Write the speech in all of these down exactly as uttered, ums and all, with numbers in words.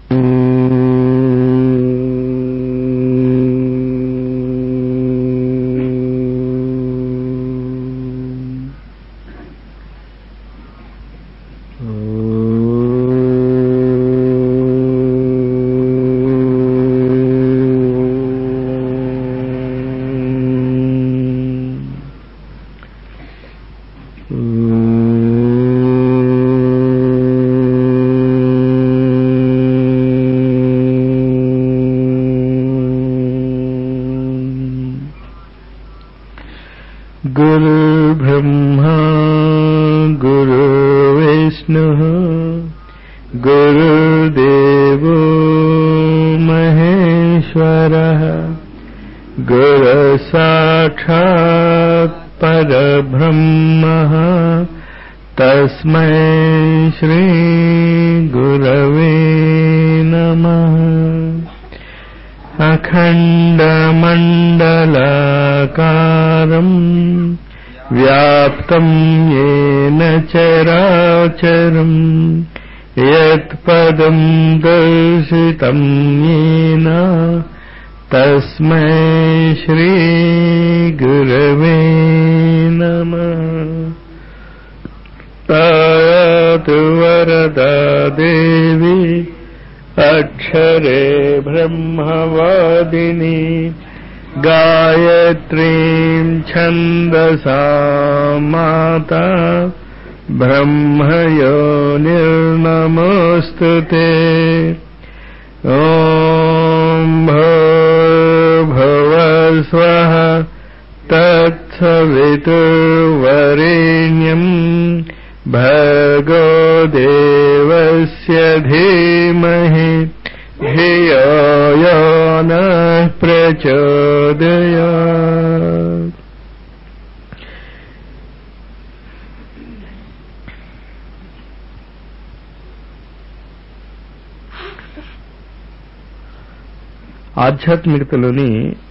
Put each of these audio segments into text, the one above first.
ఆధ్యాత్మికతలోని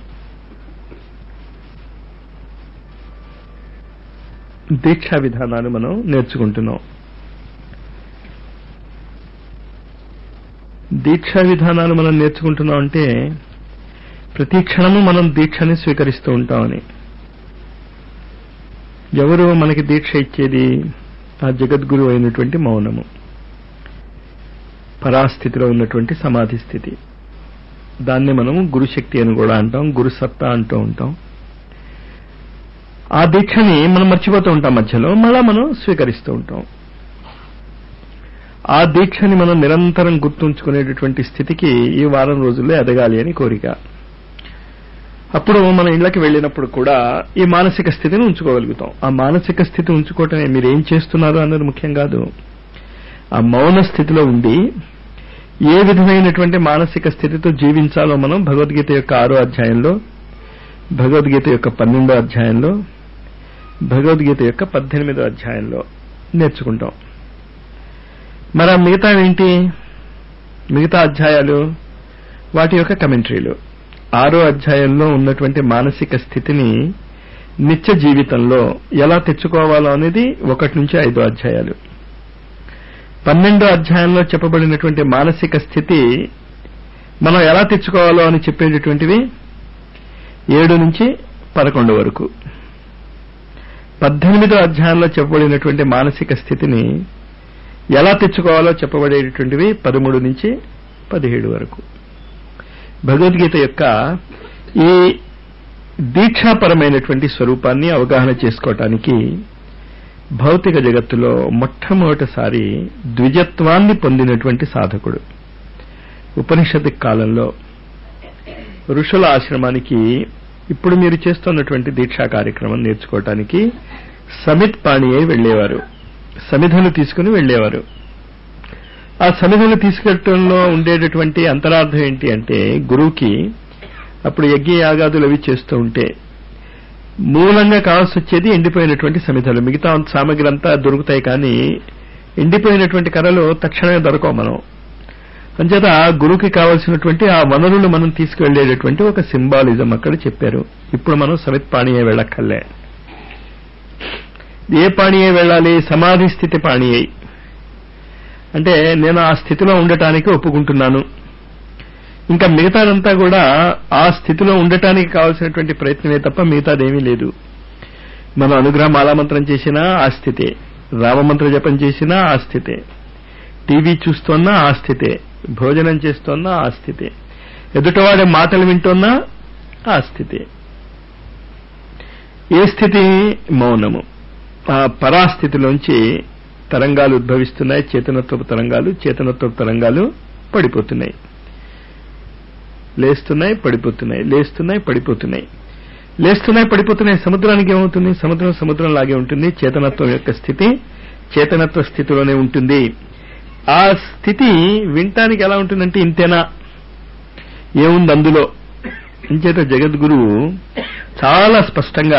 దీక్షా విధానాలు మనం నేర్చుకుంటున్నాం. దీక్షా విధానాలు మనం నేర్చుకుంటున్నాం అంటే ప్రతి క్షణము మనం దీక్షని స్వీకరిస్తూ ఉంటామని. ఎవరు మనకి దీక్ష ఇచ్చేది? ఆ జగద్గురు అయినటువంటి మౌనము, పరాస్థితిలో ఉన్నటువంటి సమాధి స్థితి. దాన్ని మనం గురుశక్తి అని కూడా అంటాం, గురు సత్తా అంటూ ఉంటాం. ఆ దీక్షని మనం మర్చిపోతూ ఉంటాం, మధ్యలో మళ్ళా మనం స్వీకరిస్తూ ఉంటాం. ఆ దీక్షని మనం నిరంతరం గుర్తుంచుకునేటటువంటి స్థితికి ఈ వారం రోజుల్లో ఎదగాలి అని కోరిక. అప్పుడు మన ఇళ్లకి వెళ్ళినప్పుడు కూడా ఈ మానసిక స్థితిని ఉంచుకోగలుగుతాం. ఆ మానసిక స్థితి ఉంచుకోవటమే మీరు ఏం చేస్తున్నారు అన్నది ముఖ్యం కాదు. ఆ మౌన స్థితిలో ఉండి ఏ విధమైనటువంటి మానసిక స్థితితో జీవించాలో మనం భగవద్గీత యొక్క ఆరో అధ్యాయంలో, భగవద్గీత యొక్క పన్నెండో అధ్యాయంలో, భగవద్గీత యొక్క పద్దెనిమిదో అధ్యాయంలో నేర్చుకుంటాం. మరి ఆ మిగతా ఏంటి? మిగతా అధ్యాయాలు వాటి యొక్క కమెంటరీలు. ఆరో అధ్యాయంలో ఉన్నటువంటి మానసిక స్థితిని నిత్య జీవితంలో ఎలా తెచ్చుకోవాలో అనేది ఒకటి నుంచి ఐదో అధ్యాయాలు. పన్నెండో అధ్యాయంలో చెప్పబడినటువంటి మానసిక స్థితి మనం ఎలా తెచ్చుకోవాలో అని చెప్పేటటువంటివి ఏడు నుంచి పదకొండు వరకు. పద్దెనిమిదో అధ్యాయంలో చెప్పబడినటువంటి మానసిక స్థితిని ఎలా తెచ్చుకోవాలో చెప్పబడేటటువంటివి పదమూడు నుంచి పదిహేడు వరకు. భగవద్గీత యొక్క ఈ దీక్షాపరమైనటువంటి స్వరూపాన్ని అవగాహన చేసుకోవటానికి భౌతిక జగత్తులో మొట్టమొదటిసారి ద్విజత్వాన్ని పొందినటువంటి సాధకుడు ఉపనిషత్తు కాలంలో ఋషుల ఆశ్రమానికి ఇప్పుడు మీరు చేస్తున్నటువంటి దీక్షా కార్యక్రమం నేర్చుకోవటానికి సమిత్ పాణి అయి వెళ్లేవారు. సమిధలు తీసుకుని వెళ్లేవారు. ఆ సమిధలు తీసుకెళ్లడంలో ఉండేటటువంటి అంతరార్థం ఏంటి అంటే, గురువుకి అప్పుడు యజ్ఞ యాగాదులు అవి చేస్తూ ఉంటే మూలంగా కావాల్సి వచ్చేది ఎండిపోయినటువంటి సమిధలు. మిగతా సామగ్రి అంతా దొరుకుతాయి, కానీ ఎండిపోయినటువంటి కర్రలు తక్షణమే దొరకవు. మనం అంచేత గురువుకి కావలసినటువంటి ఆ వనరులు మనం తీసుకువెళ్లేటటువంటి ఒక సింబాలిజం అక్కడ చెప్పారు. ఇప్పుడు మనం సమిత్ పాణియే వెళ్ళక్కర్లే. ఏ పాణియే వెళ్ళాలి? సమాధి స్థితి పాణియే. అంటే నేను ఆ స్థితిలో ఉండటానికి ఒప్పుకుంటున్నాను. ఇంకా మిగతాదంతా కూడా ఆ స్థితిలో ఉండటానికి కావాల్సినటువంటి ప్రయత్నమే తప్ప మిగతాదేమీ లేదు. మనం అనుగ్రహ మాలామంత్రం చేసినా ఆ స్థితే, రామమంత్ర జపం చేసినా ఆ స్థితే, టీవీ చూస్తున్నా ఆ స్థితే, భోజనం చేస్తున్నా ఆ స్థితే, ఎదుటివాడి మాటలు వింటున్నా ఆ స్థితే. ఏ స్థితి? మౌనము. ఆ పరాస్థితిలోంచి తరంగాలు ఉద్భవిస్తున్నాయి, చేతనత్వపు తరంగాలు. చేతనత్వపు తరంగాలు పడిపోతున్నాయి, లేస్తున్నాయి, పడిపోతున్నాయి, లేస్తున్నాయి, పడిపోతున్నాయి, లేస్తున్నాయి, పడిపోతున్నాయి. సముద్రానికి ఏమవుతుంది? సముద్రం సముద్రం లాగే ఉంటుంది. చేతనత్వం యొక్క స్థితి చేతనత్వ స్థితిలోనే ఉంటుంది. ఆ స్థితి వినటానికి ఎలా ఉంటుందంటే ఇంతేనా, ఏముంది అందులో? ఇంచేత జగద్గురువు చాలా స్పష్టంగా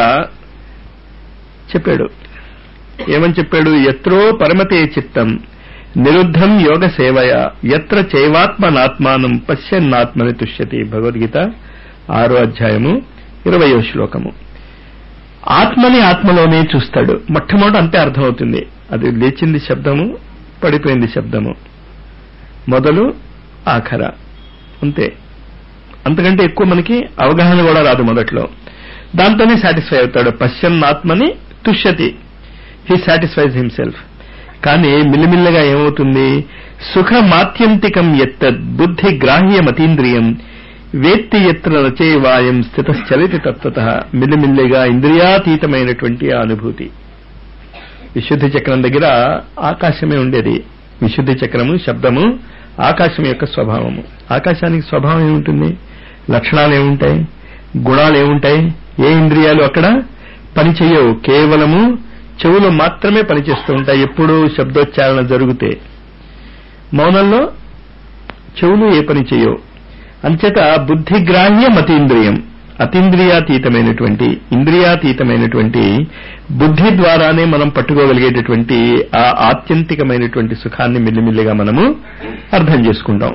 చెప్పాడు. ఏమని చెప్పాడు? యత్రో పరమతే చిత్తం నిరుద్ధం యోగ సేవయ యత్ర చైవాత్మనాత్మానం పశ్యన్నాత్మని తుష్యతి. భగవద్గీత ఆరో అధ్యాయము ఇరవయో శ్లోకము. ఆత్మని ఆత్మలోనే చూస్తాడు. మొట్టమొదటి అంతే అర్థమవుతుంది. అది లేచింది శబ్దము, పడిపోయింది శబ్దము, మొదలు ఆఖర, అంతే. అంతకంటే ఎక్కువ మనకి అవగాహన కూడా రాదు మొదట్లో. దాంతోనే సాటిస్ఫై అవుతాడు. పశ్యన్నాత్మని తుష్యతి, హీ సాటిస్ఫైజ్ హిమ్సెల్ఫ్. కానీ మిల్లిమిల్లగా ఏమవుతుంది? సుఖమాత్యంతికం ఎత్తద్ బుద్ధి గ్రాహ్యమతీంద్రియం వేత్తి ఎత్ర రచైవాయం స్థితశ్చలితి తత్వతః. మిల్లిమిల్లిగా ఇంద్రియాతీతమైనటువంటి ఆ అనుభూతి. విశుద్ధి చక్రం దగ్గర ఆకాశమే ఉండేది. విశుద్ధి చక్రము, శబ్దము ఆకాశం యొక్క స్వభావము. ఆకాశానికి స్వభావం ఏముంటుంది? లక్షణాలు ఏముంటాయి? గుణాలు ఏముంటాయి? ఏ ఇంద్రియాలు అక్కడ పనిచేయవు, కేవలము చెవులు మాత్రమే పనిచేస్తూ ఉంటాయి. ఎప్పుడూ శబ్దోచ్చారణ జరిగితే మౌనంలో చెవులు ఏ పని చేయవు. అంచేత బుద్ధిగ్రాహ్య మతీంద్రియం, అతీంద్రియాతీతమైనటువంటి ఇంద్రియాతీతమైనటువంటి బుద్ధి ద్వారానే మనం పట్టుకోగలిగేటటువంటి ఆ ఆత్యంతికమైనటువంటి సుఖాన్ని మెల్లిమెల్లిగా మనము అర్థం చేసుకుంటాం.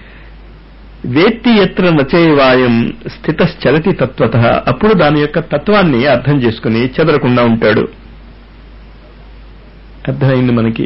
వేత్తి ఎత్ర నచైవాయం స్థితశ్చలతి తత్వతః. అప్పుడు దాని యొక్క తత్వాన్ని అర్థం చేసుకుని చెదరకుండా ఉంటాడు. అర్థమైంది మనకి.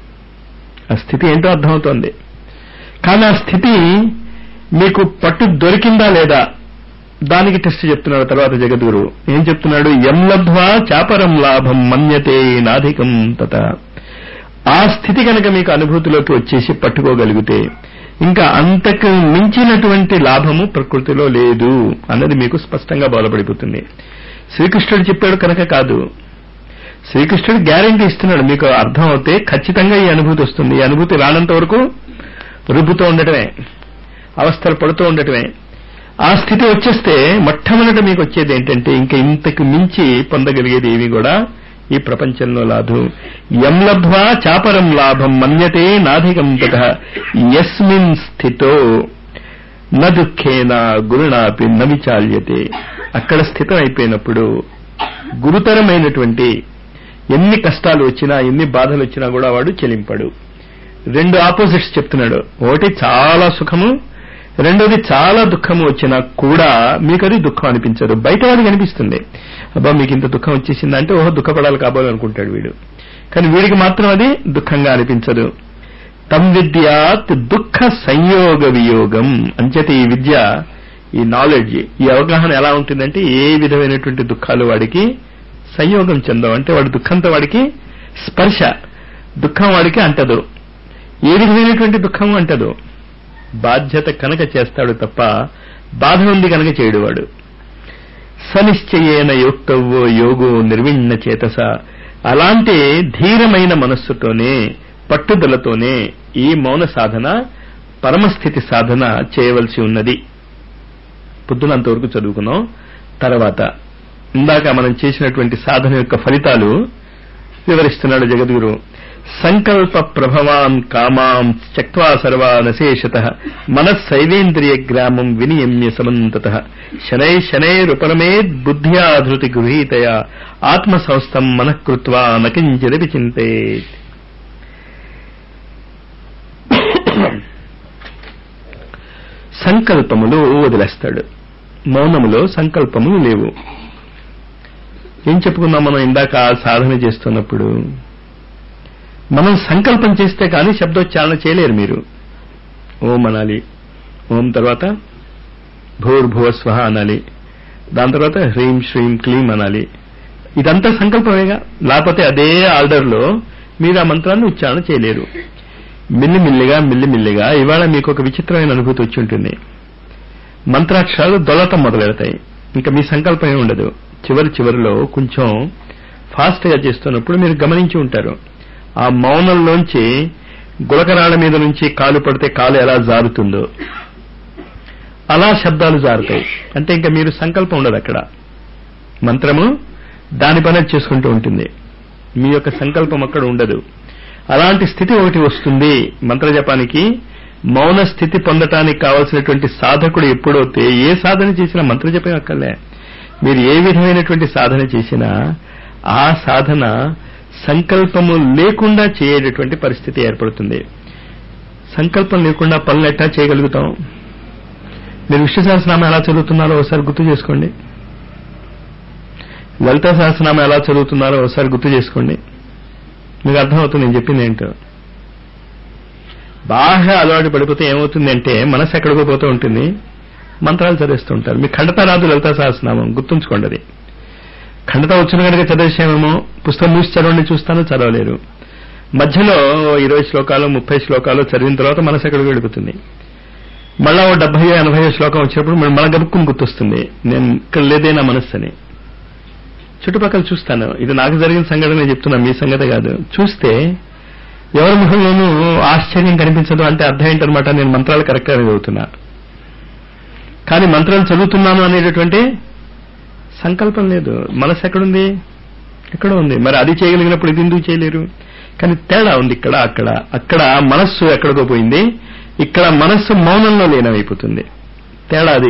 ఆ స్థితి ఏంటో అర్థమవుతోంది. కానీ ఆ స్థితి మీకు పట్టు దొరికిందా లేదా దానికి టెస్ట్ చెప్తున్నాడు తర్వాత జగద్గురు. ఏం చెప్తున్నాడు? యం లబ్ధ్వా చాపరం లాభం మన్యతే నాధికం తత. ఆ స్థితి కనుక మీకు అనుభూతిలోకి వచ్చేసి పట్టుకోగలిగితే ఇంకా అంతకు మించినటువంటి లాభము ప్రకృతిలో లేదు అన్నది మీకు స్పష్టంగా బోధపడిపోతుంది. శ్రీకృష్ణుడు చెప్పాడు కనుక కాదు, శ్రీకృష్ణుడు గ్యారెంటీ ఇస్తున్నాడు. మీకు అర్థం అవుతే ఖచ్చితంగా ఈ అనుభూతి వస్తుంది. ఈ అనుభూతి రానంత వరకు రుబ్బుతూ ఉండటమే, అవస్థలు పడుతూ ఉండటమే. ఆ స్థితి వచ్చేస్తే మొట్టమొదట మీకు వచ్చేది ఏంటంటే ఇంకా ఇంతకు మించి పొందగలిగేది ఏవి కూడా ఈ ప్రపంచంలో లాదు. యం లబ్ధ్వా చాపరం లాభం మన్యతే నాధికం తతః యస్మిన్ స్థితో న దుఃఖేన గురుణాపి న విచాల్యతే. అక్కడ స్థితం అయిపోయినప్పుడు గురుతరమైనటువంటి ఎన్ని కష్టాలు వచ్చినా ఎన్ని బాధలు వచ్చినా కూడా వాడు చెలింపడు. రెండు ఆపోజిట్స్ చెప్తున్నాడు. ఒకటి చాలా సుఖము, రెండోది చాలా దుఃఖము వచ్చినా కూడా మీకు అది దుఃఖం అనిపించదు. బయట వాడికి అనిపిస్తుంది, అబ్బా మీకు ఇంత దుఃఖం వచ్చేసిందంటే ఓహో దుఃఖపడాలి కాబోలు అనుకుంటాడు వీడు. కానీ వీడికి మాత్రం అది దుఃఖంగా అనిపించదు. తం విద్యాత్ దుఃఖ సంయోగ వియోగం. అంచేత ఈ విద్య, ఈ నాలెడ్జ్, ఈ అవగాహన ఎలా ఉంటుందంటే ఏ విధమైనటువంటి దుఃఖాలు వాడికి సంయోగం చెందవు. అంటే వాడి దుఃఖంతో వాడికి స్పర్శ, దుఃఖం వాడికి అంటదు. ఏ విధమైనటువంటి దుఃఖం అంటదు. బాధ్యత కనుక చేస్తాడు తప్ప బాధ ఉంది కనుక చేయడు వాడు. సనిశ్చయేన యోక్తవ్వో యోగో నిర్విణ్ణ చేతస. అలాంటి ధీరమైన మనస్సుతోనే పట్టుదలతోనే ఈ మౌన సాధన, పరమస్థితి సాధన చేయవలసి ఉన్నది. పొద్దునంతవరకు చదువుకున్నాం. తర్వాత ఇందాక మనం చేసినటువంటి సాధన యొక్క ఫలితాలు వివరిస్తున్నాడు జగద్గురు. సంకల్ప ప్రభవాన్ కామాం త్యక్త్వా సర్వానశేషతః మనస్సైవేంద్రియ గ్రామం వినియమ్య సమంతతః శనై శనైరుపరమేద్ బుద్ధ్యా ధృతి గృహీతయా ఆత్మసంస్థం మనః కృత్వా నకించిదపి చింతయేత్. సంకల్పములు వదిలేస్తాడు. మౌనములో సంకల్పములు లేవు. ఏం చెప్పుకున్నాం మనం ఇందాక సాధన చేస్తున్నప్పుడు? మనం సంకల్పం చేస్తే కానీ శబ్దోచ్చారణ చేయలేరు మీరు. ఓం అనాలి, ఓం తర్వాత భూర్భువ స్వహ అనాలి, దాని తర్వాత హ్రీం శ్రీం క్లీం అనాలి. ఇదంతా సంకల్పమేగా, లేకపోతే అదే ఆర్డర్లో మీరు ఆ మంత్రాన్ని ఉచ్చారణ చేయలేరు. మిల్లిమిల్లిగా మిల్లిమిల్లిగా ఇవాళ మీకు ఒక విచిత్రమైన అనుభూతి వచ్చి ఉంటుంది. మంత్రాక్షరాలు దొలతం మొదలెడతాయి, ఇంకా మీ సంకల్పమే ఉండదు. చివరి చివరిలో కొంచెం ఫాస్ట్ గా చేస్తున్నప్పుడు మీరు గమనించి ఉంటారు, ఆ మౌనంలోంచి గులకరాళ్ళ మీద నుంచి కాలు పడితే కాలు ఎలా జారుతుందో అలా శబ్దాలు జారుతాయి. అంటే ఇంకా మీరు సంకల్పం ఉండదు అక్కడ, మంత్రము దాని పని చేసుకుంటూ ఉంటుంది, మీ యొక్క సంకల్పం అక్కడ ఉండదు. అలాంటి స్థితి ఒకటి వస్తుంది మంత్రజపానికి. మౌన స్థితి పొందటానికి కావలసినటువంటి సాధకుడు ఎప్పుడైతే ఏ సాధన చేసినా మంత్రజపం అక్కర్లే, మీరు ఏ విధమైనటువంటి సాధన చేసినా ఆ సాధన సంకల్పము లేకుండా చేయేటటువంటి పరిస్థితి ఏర్పడుతుంది. సంకల్పం లేకుండా పనులు ఎట్టా చేయగలుగుతాం? మీరు విష్ణు సహస్రనామం ఎలా చదువుతున్నారో ఒకసారి గుర్తు చేసుకోండి, లలితా సహస్రనామం ఎలా చదువుతున్నారో ఒకసారి గుర్తు చేసుకోండి, మీకు అర్థమవుతుంది నేను చెప్పింది ఏంటో. బాగా అలవాటు పడిపోతే ఏమవుతుంది అంటే మనసు ఎక్కడికో పోతూ ఉంటుంది, మంత్రాలు చదివేస్తూ ఉంటారు. మీకు ఖండత రాదు లలితా సహస్రనామం, గుర్తుంచుకోండి. అది ఖండత వచ్చిన కనుక చదివేసేమేమో, పుస్తకం మూసి చదవండి చూస్తాను చదవలేరు. మధ్యలో ఇరవై శ్లోకాలు ముప్పై శ్లోకాలు చదివిన తర్వాత మనసు ఎక్కడికి వెళ్ళిపోతుంది. మళ్ళా ఓ డెబ్బై ఎనభై శ్లోకం వచ్చినప్పుడు మన గబుక్కుని గుర్తొస్తుంది, నేను ఇక్కడ లేదే నా మనస్సు అని. చుట్టుపక్కల చూస్తాను, ఇది నాకు జరిగిన సంఘటన చెప్తున్నా, మీ సంగతి కాదు. చూస్తే ఎవరి ముఖంలోనూ ఆశ్చర్యం కనిపించదు. అంటే అర్థం ఏంటనమాట, నేను మంత్రాలు కరెక్ట్గా చదువుతున్నా, కానీ మంత్రాలు చదువుతున్నాను అనేటటువంటి సంకల్పం లేదు. మనసు ఎక్కడుంది? ఎక్కడ ఉంది. మరి అది చేయగలిగినప్పుడు ఇది ఎందుకు చేయలేరు? కానీ తేడా ఉంది ఇక్కడ అక్కడ. అక్కడ మనస్సు ఎక్కడికో పోయింది, ఇక్కడ మనస్సు మౌనంలో లీనమైపోతుంది. తేడా అది.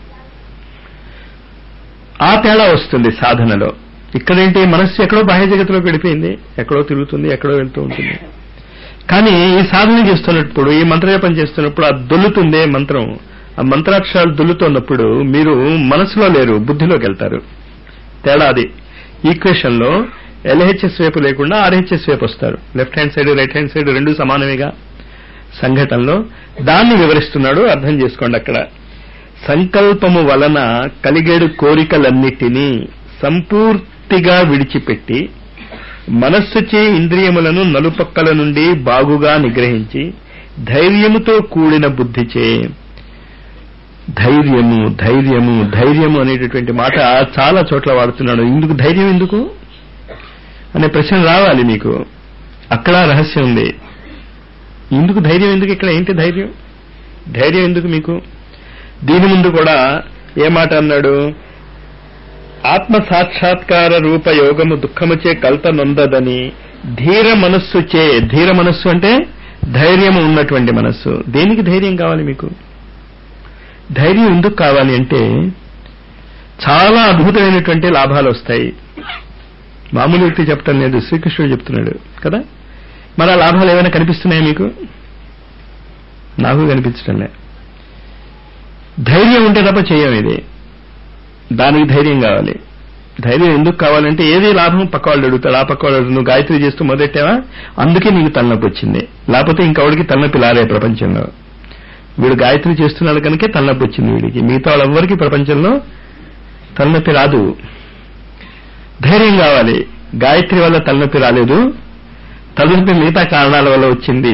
ఆ తేడా వస్తుంది సాధనలో. ఇక్కడేంటి, మనస్సు ఎక్కడో బాహ్య జగత్తులోకి వెళ్ళిపోయింది, ఎక్కడో తిరుగుతుంది, ఎక్కడో వెళ్తూ ఉంటుంది. కానీ ఈ సాధన చేస్తున్నప్పుడు, ఈ మంత్రజపం చేస్తున్నప్పుడు ఆ దొల్లుతుందే మంత్రం, ఆ మంత్రాక్షరాలు దొల్లుతున్నప్పుడు మీరు మనసులో లేరు, బుద్ధిలోకి వెళ్తారు. తేడా అది. ఈక్వేషన్ లో ఎల్హెచ్ఎస్ వైపు లేకుండా ఆర్హెచ్ఎస్ వైపు వస్తారు. Left hand side right hand side రెండు సమానమేగా సంఘటనలో. దాన్ని వివరిస్తున్నాడు, అర్థం చేసుకోండి. అక్కడ సంకల్పము వలన కలిగేడు కోరికలన్నిటినీ సంపూర్తిగా విడిచిపెట్టి మనస్సుచే ఇంద్రియములను నలుపక్కల నుండి బాగుగా నిగ్రహించి ధైర్యముతో కూడిన బుద్ధిచే. ధైర్యము ధైర్యము ధైర్యము అనేటటువంటి మాట చాలా చోట్ల వాడుతున్నాడు. ఇందుకు ధైర్యం ఎందుకు అనే ప్రశ్న రావాలి మీకు. అక్కడ రహస్యం ఉంది. ఇందుకు ధైర్యం ఎందుకు, ఇక్కడ ఏంటి ధైర్యం, ధైర్యం ఎందుకు మీకు? దీని ముందు కూడా ఏ మాట అన్నాడు, ఆత్మ సాక్షాత్కార రూప యోగము దుఃఖముచే కల్త నొందదని ధీర మనస్సు చే. ధీర మనస్సు అంటే ధైర్యము ఉన్నటువంటి మనస్సు. దేనికి ధైర్యం కావాలి మీకు? ధైర్యం ఎందుకు కావాలి అంటే చాలా అద్భుతమైనటువంటి లాభాలు వస్తాయి. మామూలు వ్యక్తి చెప్పటం లేదు, శ్రీకృష్ణుడు చెప్తున్నాడు కదా. మరి ఆ లాభాలు ఏమైనా కనిపిస్తున్నాయా మీకు? నాకు కనిపించడం లే. ధైర్యం ఉంటే తప్ప చేయం ఇది. దానికి ధైర్యం కావాలి. ధైర్యం ఎందుకు కావాలంటే ఏది లాభం పక్క వాళ్ళు అడుగుతాడు, ఆ పక్క వాళ్ళు అడుగుతాడు. నువ్వు గాయత్రి చేస్తూ మొదలెట్టావా, అందుకే నీకు తలనొప్పి వచ్చింది, లేకపోతే ఇంకెవడికి తలనొప్పి లారే ప్రపంచంలో. వీడు గాయత్రి చేస్తున్నాడు కనుకే తలనొప్పి వచ్చింది వీడికి, మిగతా వాళ్ళెవ్వరికీ ప్రపంచంలో తలనొప్పి రాదు. ధైర్యం కావాలి. గాయత్రి వల్ల తలనొప్పి రాలేదు, తలనొప్పి మిగతా కారణాల వల్ల వచ్చింది,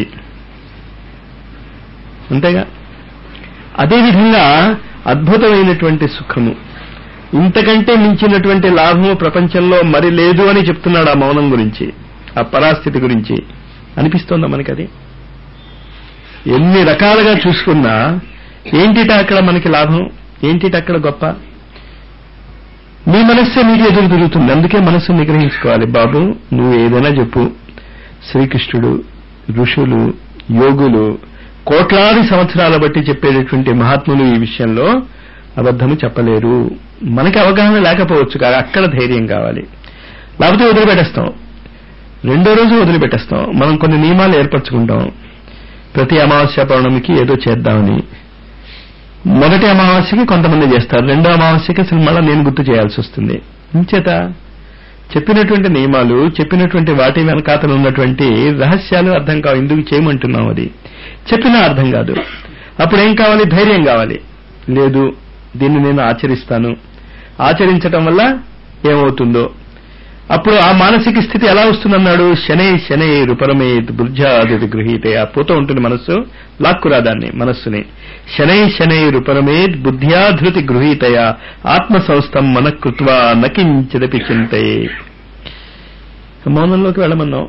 అంతేగా. అదేవిధంగా అద్భుతమైనటువంటి సుఖము, ఇంతకంటే మించినటువంటి లాభము ప్రపంచంలో మరి లేదు అని చెప్తున్నాడు ఆ మౌనం గురించి, ఆ పరాస్థితి గురించి. అనిపిస్తోందా మనకి? అది ఎన్ని రకాలుగా చూసుకున్నా ఏంటిట అక్కడ మనకి లాభం, ఏంటిట అక్కడ గొప్ప? మీ మనస్సే మీకు ఎదురు తిరుగుతుంది. అందుకే మనస్సు నిగ్రహించుకోవాలి. బాబు నువ్వు ఏదైనా చెప్పు, శ్రీకృష్ణుడు, ఋషులు, యోగులు కోట్లాది సంవత్సరాల బట్టి చెప్పేటటువంటి మహాత్ములు ఈ విషయంలో అబద్ధము చెప్పలేరు. మనకి అవగాహన లేకపోవచ్చు కాదు, అక్కడ ధైర్యం కావాలి. లేకపోతే వదిలిపెట్టేస్తాం, రెండో రోజు వదిలిపెట్టేస్తాం. మనం కొన్ని నియమాలు ఏర్పరచుకుంటాం. ప్రతి అమావాస్య పౌర్ణమికి ఏదో చేద్దామని. మొదటి అమావాస్యకి కొంతమంది చేస్తారు, రెండో అమావాస్యకి అసలు మళ్ళా నేను గుర్తు చేయాల్సి వస్తుంది. ఇంచేత చెప్పినటువంటి నియమాలు, చెప్పినటువంటి వాటి వెనకాతలు ఉన్నటువంటి రహస్యాలు అర్థం కావు. ఎందుకు చేయమంటున్నాం అది చెప్పినా అర్థం కాదు. అప్పుడు ఏం కావాలి? ధైర్యం కావాలి. లేదు, దీన్ని నేను ఆచరిస్తాను, ఆచరించటం వల్ల ఏమవుతుందో. అప్పుడు ఆ మానసిక స్థితి ఎలా వస్తుందన్నాడు? శనై శనై రుపరమేత్ బుర్జాది గృహీతే. ఆ పోతూ ఉంటుంది మనస్సు, లాక్కురా దాన్ని మనస్సుని. శనై శనై రుపరమేత్ బుద్ధ్యాధృతి గృహీతయ ఆత్మ సంస్థం మనకృత్వా నకించదపి చింతయే. మౌనంలోకి వెళ్ళమన్నాం.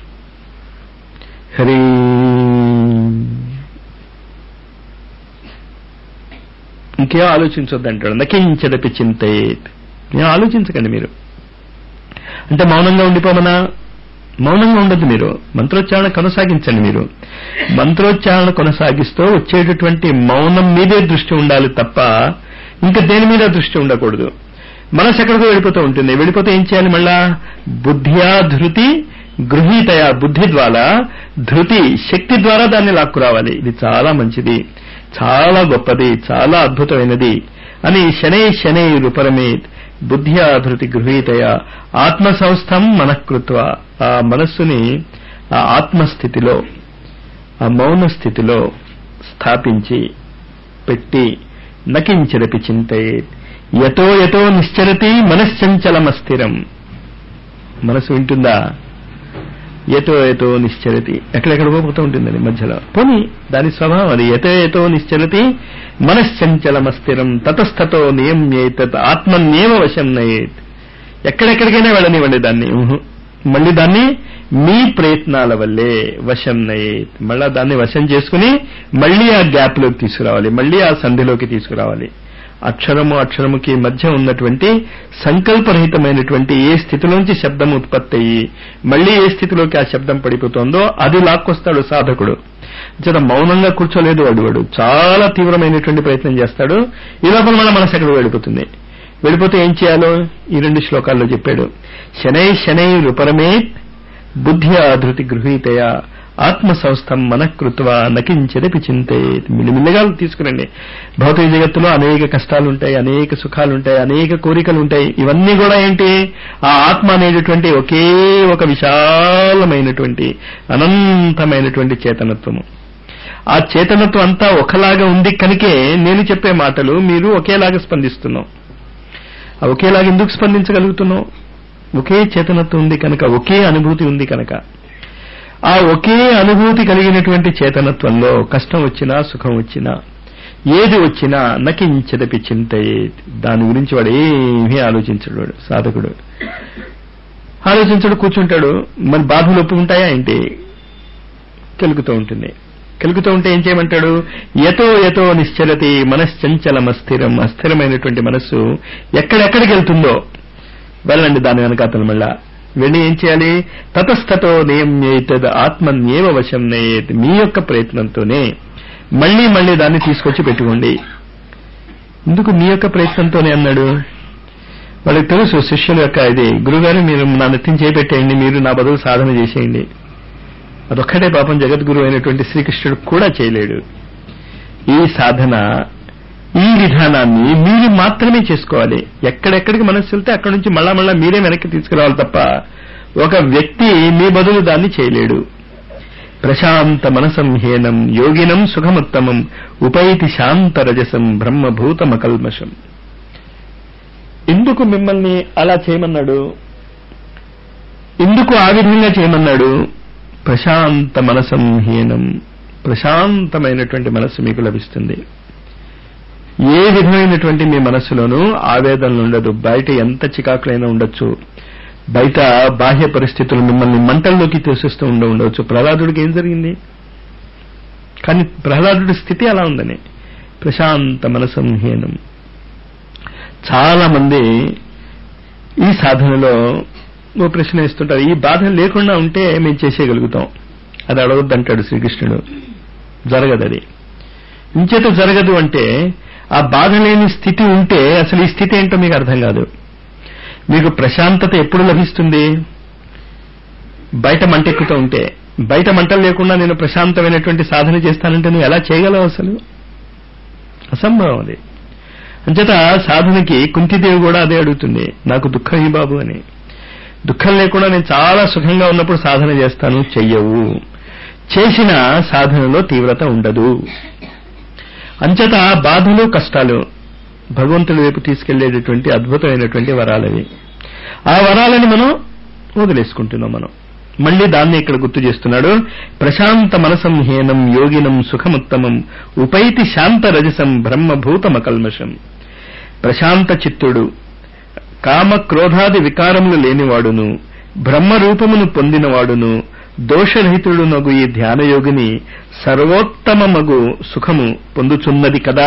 హరి ఇంకేం ఆలోచించొద్దంటాడు. నకించదపి చింతయేత్. ఏం ఆలోచించకండి మీరు. అంటే మౌనంగా ఉండిపోమనా? మౌనంగా ఉండదు. మీరు మంత్రోచ్చారణ కొనసాగించండి. మీరు మంత్రోచ్చారణ కొనసాగిస్తూ వచ్చేటటువంటి మౌనం మీదే దృష్టి ఉండాలి తప్ప ఇంకా దేని మీద దృష్టి ఉండకూడదు. మనసు ఎక్కడికో వెళ్ళిపోతూ ఉంటుంది. వెళ్ళిపోతే ఏం చేయాలి? మళ్ళా బుద్ధ్యా ధృతి గృహీతయ, బుద్ధి ద్వారా, ధృతి శక్తి ద్వారా దాన్ని లాక్కురావాలి. ఇది చాలా మంచిది, చాలా గొప్పది, చాలా అద్భుతమైనది అని శనై శనై రుపరమేత్ బుద్ధ్యాధృతి గృహీతయ ఆత్మ సంస్థం మనఃకృత్వ. ఆ మనస్సుని ఆ ఆత్మస్థితిలో, ఆ మౌన స్థితిలో స్థాపించి పెట్టి నకించదపి చింతయేత్ యతో యతో నిశ్చరతి మనశ్చంచలమస్థిరం. మనసు వింటుందా? యతో యతో నిశ్చరతి, ఎక్కడెక్కడ పోతూ ఉంటుందని మధ్యలో. పోనీ దాని స్వభావం అది. యతో యతో నిశ్చరతి మనశ్చంచలమస్థిరం తతస్థతో నియమ్యేతత్ ఆత్మన్యేవ వశం నయేత్. ఎక్కడెక్కడికైనా వెళ్ళనివ్వండి దాన్ని, మళ్ళీ దాన్ని మీ ప్రయత్నాల వల్లే వశం నయేత్. మళ్ళా దాన్ని వశం చేసుకుని మళ్ళీ ఆ గ్యాప్ లోకి తీసుకురావాలి, మళ్ళీ ఆ సంధిలోకి తీసుకురావాలి. అక్షరము అక్షరముకి మధ్య ఉన్నటువంటి సంకల్పరహితమైనటువంటి ఏ స్థితిలోంచి శబ్దం ఉత్పత్తి అయ్యి మళ్ళీ ఏ స్థితిలోకి ఆ శబ్దం పడిపోతుందో అది లాక్కొస్తాడు సాధకుడు. జర మౌనంగా కూర్చోలేదు వాడు. వాడు చాలా తీవ్రమైనటువంటి ప్రయత్నం చేస్తాడు. ఈ లోపల మన మనసు ఎక్కడ వెళ్ళిపోతుంది. వెళ్ళిపోతే ఏం చేయాలో ఈ రెండు శ్లోకాల్లో చెప్పాడు. శనై శనై రుపరమేత్ బుద్ధ్యాధృతి గృహీతయ ఆత్మ సంస్థం మనఃకృత్వా నకించదపి చింతయేత్. మిల్లిమిల్లిగా తీసుకురండి. భౌతిక జగత్తులో అనేక కష్టాలుంటాయి, అనేక సుఖాలుంటాయి, అనేక కోరికలు ఉంటాయి. ఇవన్నీ కూడా ఏంటి? ఆ ఆత్మ అనేటటువంటి ఒకే ఒక విశాలమైనటువంటి అనంతమైనటువంటి చేతనత్వము. ఆ చేతనత్వం అంతా ఒకలాగా ఉంది కనుకే నేను చెప్పే మాటలు మీరు ఒకేలాగా స్పందిస్తున్నాం. ఆ ఒకేలాగా ఎందుకు స్పందించగలుగుతున్నాం? ఒకే చేతనత్వం ఉంది కనుక, ఒకే అనుభూతి ఉంది కనుక. ఆ ఒకే అనుభూతి కలిగినటువంటి చేతనత్వంలో కష్టం వచ్చినా సుఖం వచ్చినా ఏది వచ్చినా నకించదపి చింతయేత్. దాని గురించి వాడు ఏమీ ఆలోచించడు. వాడు సాధకుడు ఆలోచించడు, కూర్చుంటాడు. మరి బాధలు ఒప్పుకుంటాయా ఏంటి? కెలుకుతూ ఉంటుంది. కెలుకుతూ ఉంటే ఏం చేయమంటాడు? యతో యతో నిశ్చలతి మనశ్చంచలమస్థిరం. అస్థిరమైనటువంటి మనస్సు ఎక్కడెక్కడికి వెళ్తుందో వెళ్ళండి దాని వెనకాతలు. మళ్ళా వెళ్ళి ఏం చేయాలి? తతస్థతో నియమ్యేతద్ ఆత్మన్యేవ వశం నయేత్. మీ యొక్క ప్రయత్నంతోనే మళ్లీ మళ్లీ దాన్ని తీసుకొచ్చి పెట్టుకోండి. ఎందుకు మీ యొక్క ప్రయత్నంతోనే అన్నాడు? వాళ్ళకి తెలుసు శిష్యుల యొక్క ఇది. గురుగారు మీరు నా నెత్తిని చేపెట్టేయండి, మీరు నా బదులు సాధన చేసేయండి. అదొక్కటే పాపం జగద్గురు అయినటువంటి శ్రీకృష్ణుడు కూడా చేయలేడు. ఈ సాధన, ఈ విధానాన్ని మీరు మాత్రమే చేసుకోవాలి. ఎక్కడెక్కడికి మనస్సు వెళ్తే అక్కడి నుంచి మళ్ళా మళ్ళా మీరే వెనక్కి తీసుకురావాలి తప్ప ఒక వ్యక్తి మీ బదులు దాన్ని చేయలేడు. ప్రశాంత మనసం హీనం యోగినం సుఖముత్తమం ఉపైతి శాంతరజసం బ్రహ్మభూతమకల్మషం. ఎందుకు మిమ్మల్ని అలా చేయమన్నాడు? ఎందుకు ఆ విధంగా చేయమన్నాడు? ప్రశాంత మనసం హీనం, ప్రశాంతమైనటువంటి మనస్సు మీకు లభిస్తుంది. ఏ విధమైనటువంటి మీ మనస్సులోనూ ఆవేదనలు ఉండదు. బయట ఎంత చికాకులైనా ఉండొచ్చు, బయట బాహ్య పరిస్థితులు మిమ్మల్ని మంటల్లోకి తోసేస్తూ ఉండ ఉండవచ్చు. ప్రహ్లాదుడికి ఏం జరిగింది? కానీ ప్రహ్లాదుడి స్థితి అలా ఉందని. ప్రశాంత మనసం హీనం. చాలా మంది ఈ సాధనలో ఓ ప్రశ్న వేస్తుంటారు, ఈ బాధ లేకుండా ఉంటే మేము చేసేయగలుగుతాం. అది అడగొద్దంటాడు శ్రీకృష్ణుడు. జరగదు అది. ఇంచేత జరగదు అంటే ఆ బాధ లేని స్థితి ఉంటే అసలు ఈ స్థితి ఏంటో మీకు అర్థం కాదు. మీకు ప్రశాంతత ఎప్పుడు లభిస్తుంది? బయట మంటెక్కుతూ ఉంటే. బయట మంటలు లేకుండా నేను ప్రశాంతమైనటువంటి సాధన చేస్తానంటే నువ్వు ఎలా చేయగలవు? అసలు అసంభవం అది. అంచేత సాధనకి కుంతిదేవి కూడా అదే అడుగుతుంది, నాకు దుఃఖం ఈ బాబు అని. దుఃఖం లేకుండా నేను చాలా సుఖంగా ఉన్నప్పుడు సాధన చేస్తాను, చెయ్యవు. చేసిన సాధనలో తీవ్రత ఉండదు. అంచేత బాధలు కష్టాలు భగవంతుడి వైపు తీసుకెళ్లేటటువంటి అద్భుతమైనటువంటి వరాలవి. ఆ వరాలని మనం వదిలేసుకుంటున్నాం. మనం మళ్ళీ దాన్ని ఇక్కడ గుర్తు చేస్తున్నాడు. ప్రశాంత మనసం హీనం యోగినం సుఖముత్తమం ఉపైతి శాంత రజసం బ్రహ్మభూతమకల్మషం. ప్రశాంత చిత్తుడు, కామ క్రోధాది వికారములు లేనివాడును, బ్రహ్మరూపమును పొందినవాడును, దోషరహితుడునగు ఈ ధ్యానయోగిని సర్వోత్తమమగు సుఖము పొందుచున్నది కదా.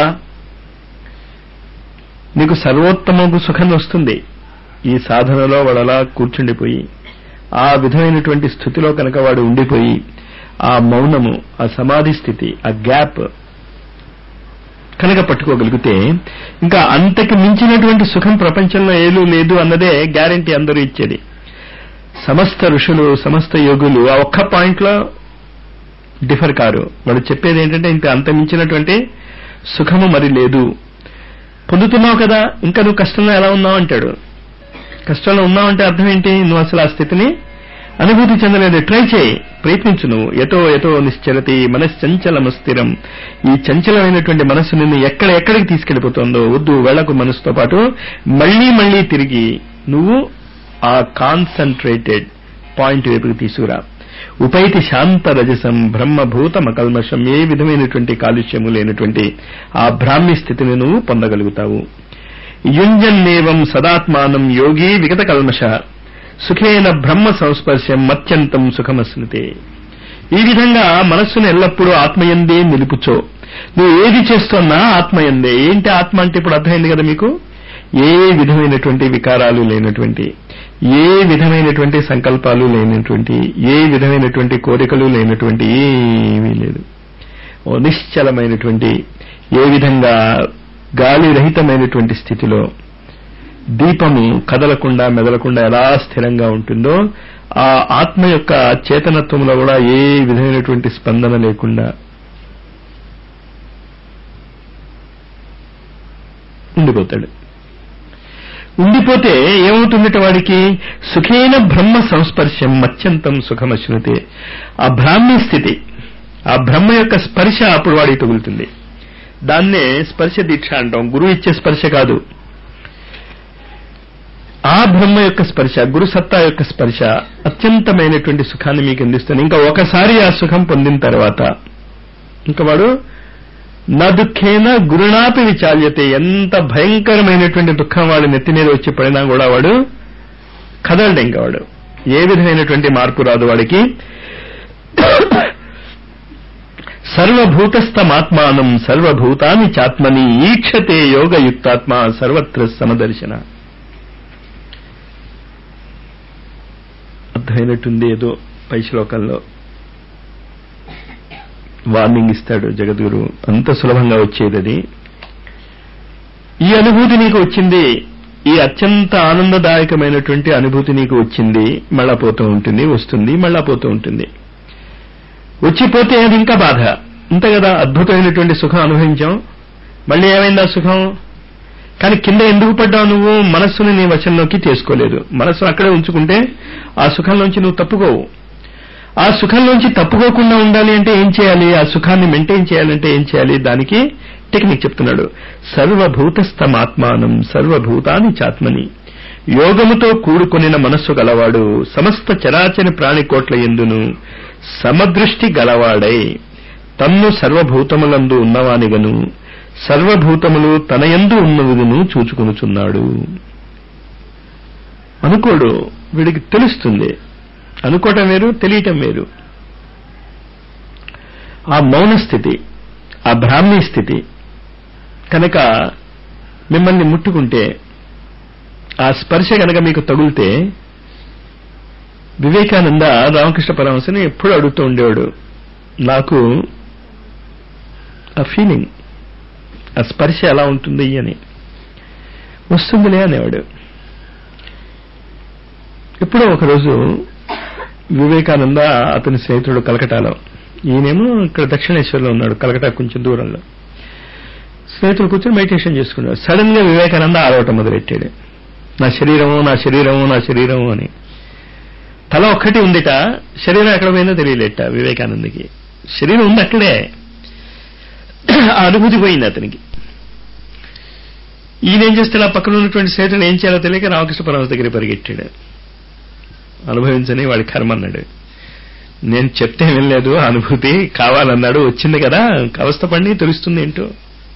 నీకు సర్వోత్తమగు సుఖం వస్తుంది ఈ సాధనలో. వాడు అలా కూర్చుండిపోయి ఆ విధమైనటువంటి స్థితిలో కనుక వాడు ఉండిపోయి ఆ మౌనము, ఆ సమాధి స్థితి, ఆ గ్యాప్ కనుక పట్టుకోగలిగితే ఇంకా అంతకు మించినటువంటి సుఖం ప్రపంచంలో ఏలూ లేదు అన్నదే గ్యారంటీ అందరూ ఇచ్చేది. సమస్త ఋషులు, సమస్త యోగులు ఆ ఒక్క పాయింట్లో డిఫర్ కారు. వాడు చెప్పేది ఏంటంటే ఇంత అంత మించినటువంటి సుఖము మరి లేదు. పొందుతున్నావు కదా, ఇంకా నువ్వు కష్టంలో ఎలా ఉన్నావు అంటాడు. కష్టంలో ఉన్నావంటే అర్థం ఏంటి? నువ్వు అసలు ఆ స్థితిని అనుభూతి చెందలేదు. ట్రై చేయి, ప్రయత్నించు. నువ్వు ఎతో ఎతో నిశ్చలతి మనశ్చంచలమస్థిరం. ఈ చంచలమైనటువంటి మనస్సు నిన్ను ఎక్కడ ఎక్కడికి తీసుకెళ్లిపోతుందో వద్దు, వెళ్లకు. మనసుతో పాటు మళ్లీ మళ్లీ తిరిగి నువ్వు ఆ కాన్సన్ట్రేటెడ్ పాయింట్ వైపుకి తీసుకురా. ఉపైతి శాంత రజసం బ్రహ్మభూతమకల్మషం. ఏ విధమైనటువంటి కాలుష్యము లేనటువంటి ఆ బ్రాహ్మీ స్థితిని నువ్వు పొందగలుగుతావు. యుంజన్నేవం సదాత్మానం యోగి విగత కల్మష సుఖేన బ్రహ్మ సంస్పర్శం మత్యంతం సుఖమస్నుతే. ఈ విధంగా మనస్సును ఎల్లప్పుడూ ఆత్మయందే నిలుపుచో. నువ్వు ఏది చేస్తున్నా ఆత్మయందే. ఏంటి ఆత్మ అంటే ఇప్పుడు అర్థమైంది కదా మీకు. ఏ విధమైనటువంటి వికారాలు లేనటువంటి, ఏ విధమైనటువంటి సంకల్పాలు లేనటువంటి, ఏ విధమైనటువంటి కోరికలు లేనటువంటి ఏమీ లేదు. ఓ నిశ్చలమైనటువంటి, ఏ విధంగా గాలి రహితమైనటువంటి స్థితిలో దీపము కదలకుండా మెదలకుండా ఎలా స్థిరంగా ఉంటుందో ఆ ఆత్మ యొక్క చేతనత్వంలో కూడా ఏ విధమైనటువంటి స్పందన లేకుండా ఉండిపోతాడు. ఉండిపోతే ఏమవుతుందట వాడికి? సుఖేన బ్రహ్మ సంస్పర్శం మత్యంతం సుఖమశ్నుతే. ఆ బ్రాహ్మీ స్థితి, ఆ బ్రహ్మ యొక్క స్పర్శ అప్పుడు వాడికి తగులుతుంది. దాన్నే స్పర్శ దీక్ష అంటాం. గురువు ఇచ్చే స్పర్శ కాదు, ఆ బ్రహ్మ యొక్క స్పర్శ, గురు సత్తా యొక్క స్పర్శ అత్యంతమైనటువంటి సుఖాన్ని మీకు అందిస్తుంది. ఇంకా ఒకసారి ఆ సుఖం పొందిన తర్వాత ఇంకా వాడు నా దుఃఖేన గురునాపి విచాల్యతే. ఎంత భయంకరమైనటువంటి దుఃఖం వాడు నెత్తి మీద వచ్చి పడినా కూడా వాడు కదలడు. ఇంకా వాడు ఏ విధమైనటువంటి మార్పు రాదు వాడికి. సర్వభూతస్థమాత్మానం సర్వభూతాని చాత్మని ఈక్షతే యోగయుక్తాత్మ సర్వత్ర సమదర్శన. అర్థమైనట్టుంది ఏదో పై శ్లోకంలో వార్నింగ్ ఇస్తాడు జగద్గురు. అంత సులభంగా వచ్చేది అది. ఈ అనుభూతి నీకు వచ్చింది, ఈ అత్యంత ఆనందదాయకమైనటువంటి అనుభూతి నీకు వచ్చింది. మళ్ళా పోతూ ఉంటుంది, వస్తుంది, మళ్ళా పోతూ ఉంటుంది. వచ్చిపోతే అది ఇంకా బాధ. అంతే కదా, అద్భుతమైనటువంటి సుఖం అనుభవించాం, మళ్ళీ ఏమైంది ఆ సుఖం? కానీ కింద ఎందుకు పడ్డావు నువ్వు? మనస్సుని నీ వశంలోకి చేసుకోలేదు. మనస్సును అక్కడే ఉంచుకుంటే ఆ సుఖంలోంచి నువ్వు తప్పుకోవు. ఆ సుఖంలోంచి తప్పుకోకుండా ఉండాలి అంటే ఏం చేయాలి? ఆ సుఖాన్ని మెయింటైన్ చేయాలంటే ఏం చేయాలి? దానికి టెక్నిక్ చెప్తున్నాడు. సర్వభూతస్థమాత్మానం సర్వభూతాని చాత్మని. యోగముతో కూడుకొనిన మనస్సు గలవాడు సమస్త చరాచర ప్రాణికోట్ల యందును సమదృష్టి గలవాడై తన్ను సర్వభూతములందు ఉన్నవానిగను సర్వభూతములు తనయందు ఉన్నవిగను చూచుకొనుచున్నాడు. అనుకోడు, వీడికి తెలుస్తుంది. అనుకోవటం వేరు, తెలియటం వేరు. ఆ మౌన స్థితి, ఆ బ్రాహ్మీ స్థితి కనుక మిమ్మల్ని ముట్టుకుంటే, ఆ స్పర్శ కనుక మీకు తగులితే, వివేకానంద రామకృష్ణ పరమహంసని ఎప్పుడు అడుగుతూ ఉండేవాడు, నాకు ఆ ఫీలింగ్, ఆ స్పర్శ ఎలా ఉంటుంది అని. వస్తుందిలే అనేవాడు. ఎప్పుడో ఒకరోజు వివేకానంద అతని స్నేహితుడు కలకటాలో, ఈయనేమో ఇక్కడ దక్షిణేశ్వర్లో ఉన్నాడు, కలకటా కొంచెం దూరంలో. స్నేహితుడు కూర్చొని మెడిటేషన్ చేసుకున్నాడు. సడన్ గా వివేకానంద ఆడవటం మొదలెట్టాడు, నా శరీరము నా శరీరము నా శరీరము అని. తల ఒక్కటి ఉందిట, శరీరం ఎక్కడ పోయిందో తెలియలేట వివేకానందకి. శరీరం ఉంది అక్కడే, ఆ అనుభూతి పోయింది అతనికి. ఈయనేం చేస్తే ఆ పక్కన ఉన్నటువంటి స్నేహితుడు ఏం చేయాలో తెలియక రామకృష్ణ పరమహంస దగ్గర పరిగెట్టాడు. అనుభవించని వాడి కర్మ అన్నాడు. నేను చెప్తే వెళ్ళలేదు, అనుభూతి కావాలన్నాడు, వచ్చింది కదా, అవస్థపడి తెలుస్తుంది ఏంటో.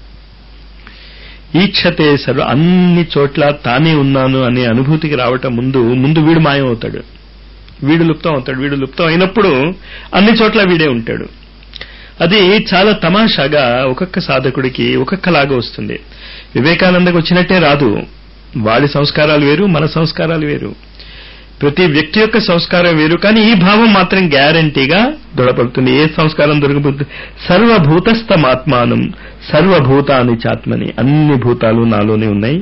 ఈక్షతే సర్వ, అన్ని చోట్ల తానే ఉన్నాను అనే అనుభూతికి రావటం ముందు ముందు వీడు మాయం అవుతాడు, వీడు లుప్తం అవుతాడు. వీడు లుప్తం అయినప్పుడు అన్ని చోట్ల వీడే ఉంటాడు. అది చాలా తమాషాగా ఒక్కొక్క సాధకుడికి ఒక్కొక్కలాగా వస్తుంది. వివేకానందకు వచ్చినట్టే రాదు. వాడి సంస్కారాలు వేరు, మన సంస్కారాలు వేరు, ప్రతి వ్యక్తి యొక్క సంస్కారం వేరు. కానీ ఈ భావం మాత్రం గ్యారంటీగా దృఢపడుతుంది. ఏ సంస్కారం దొరికిపోతుంది? సర్వభూతస్థమాత్మానం సర్వభూతాని చాత్మని, అన్ని భూతాలు నాలోనే ఉన్నాయి,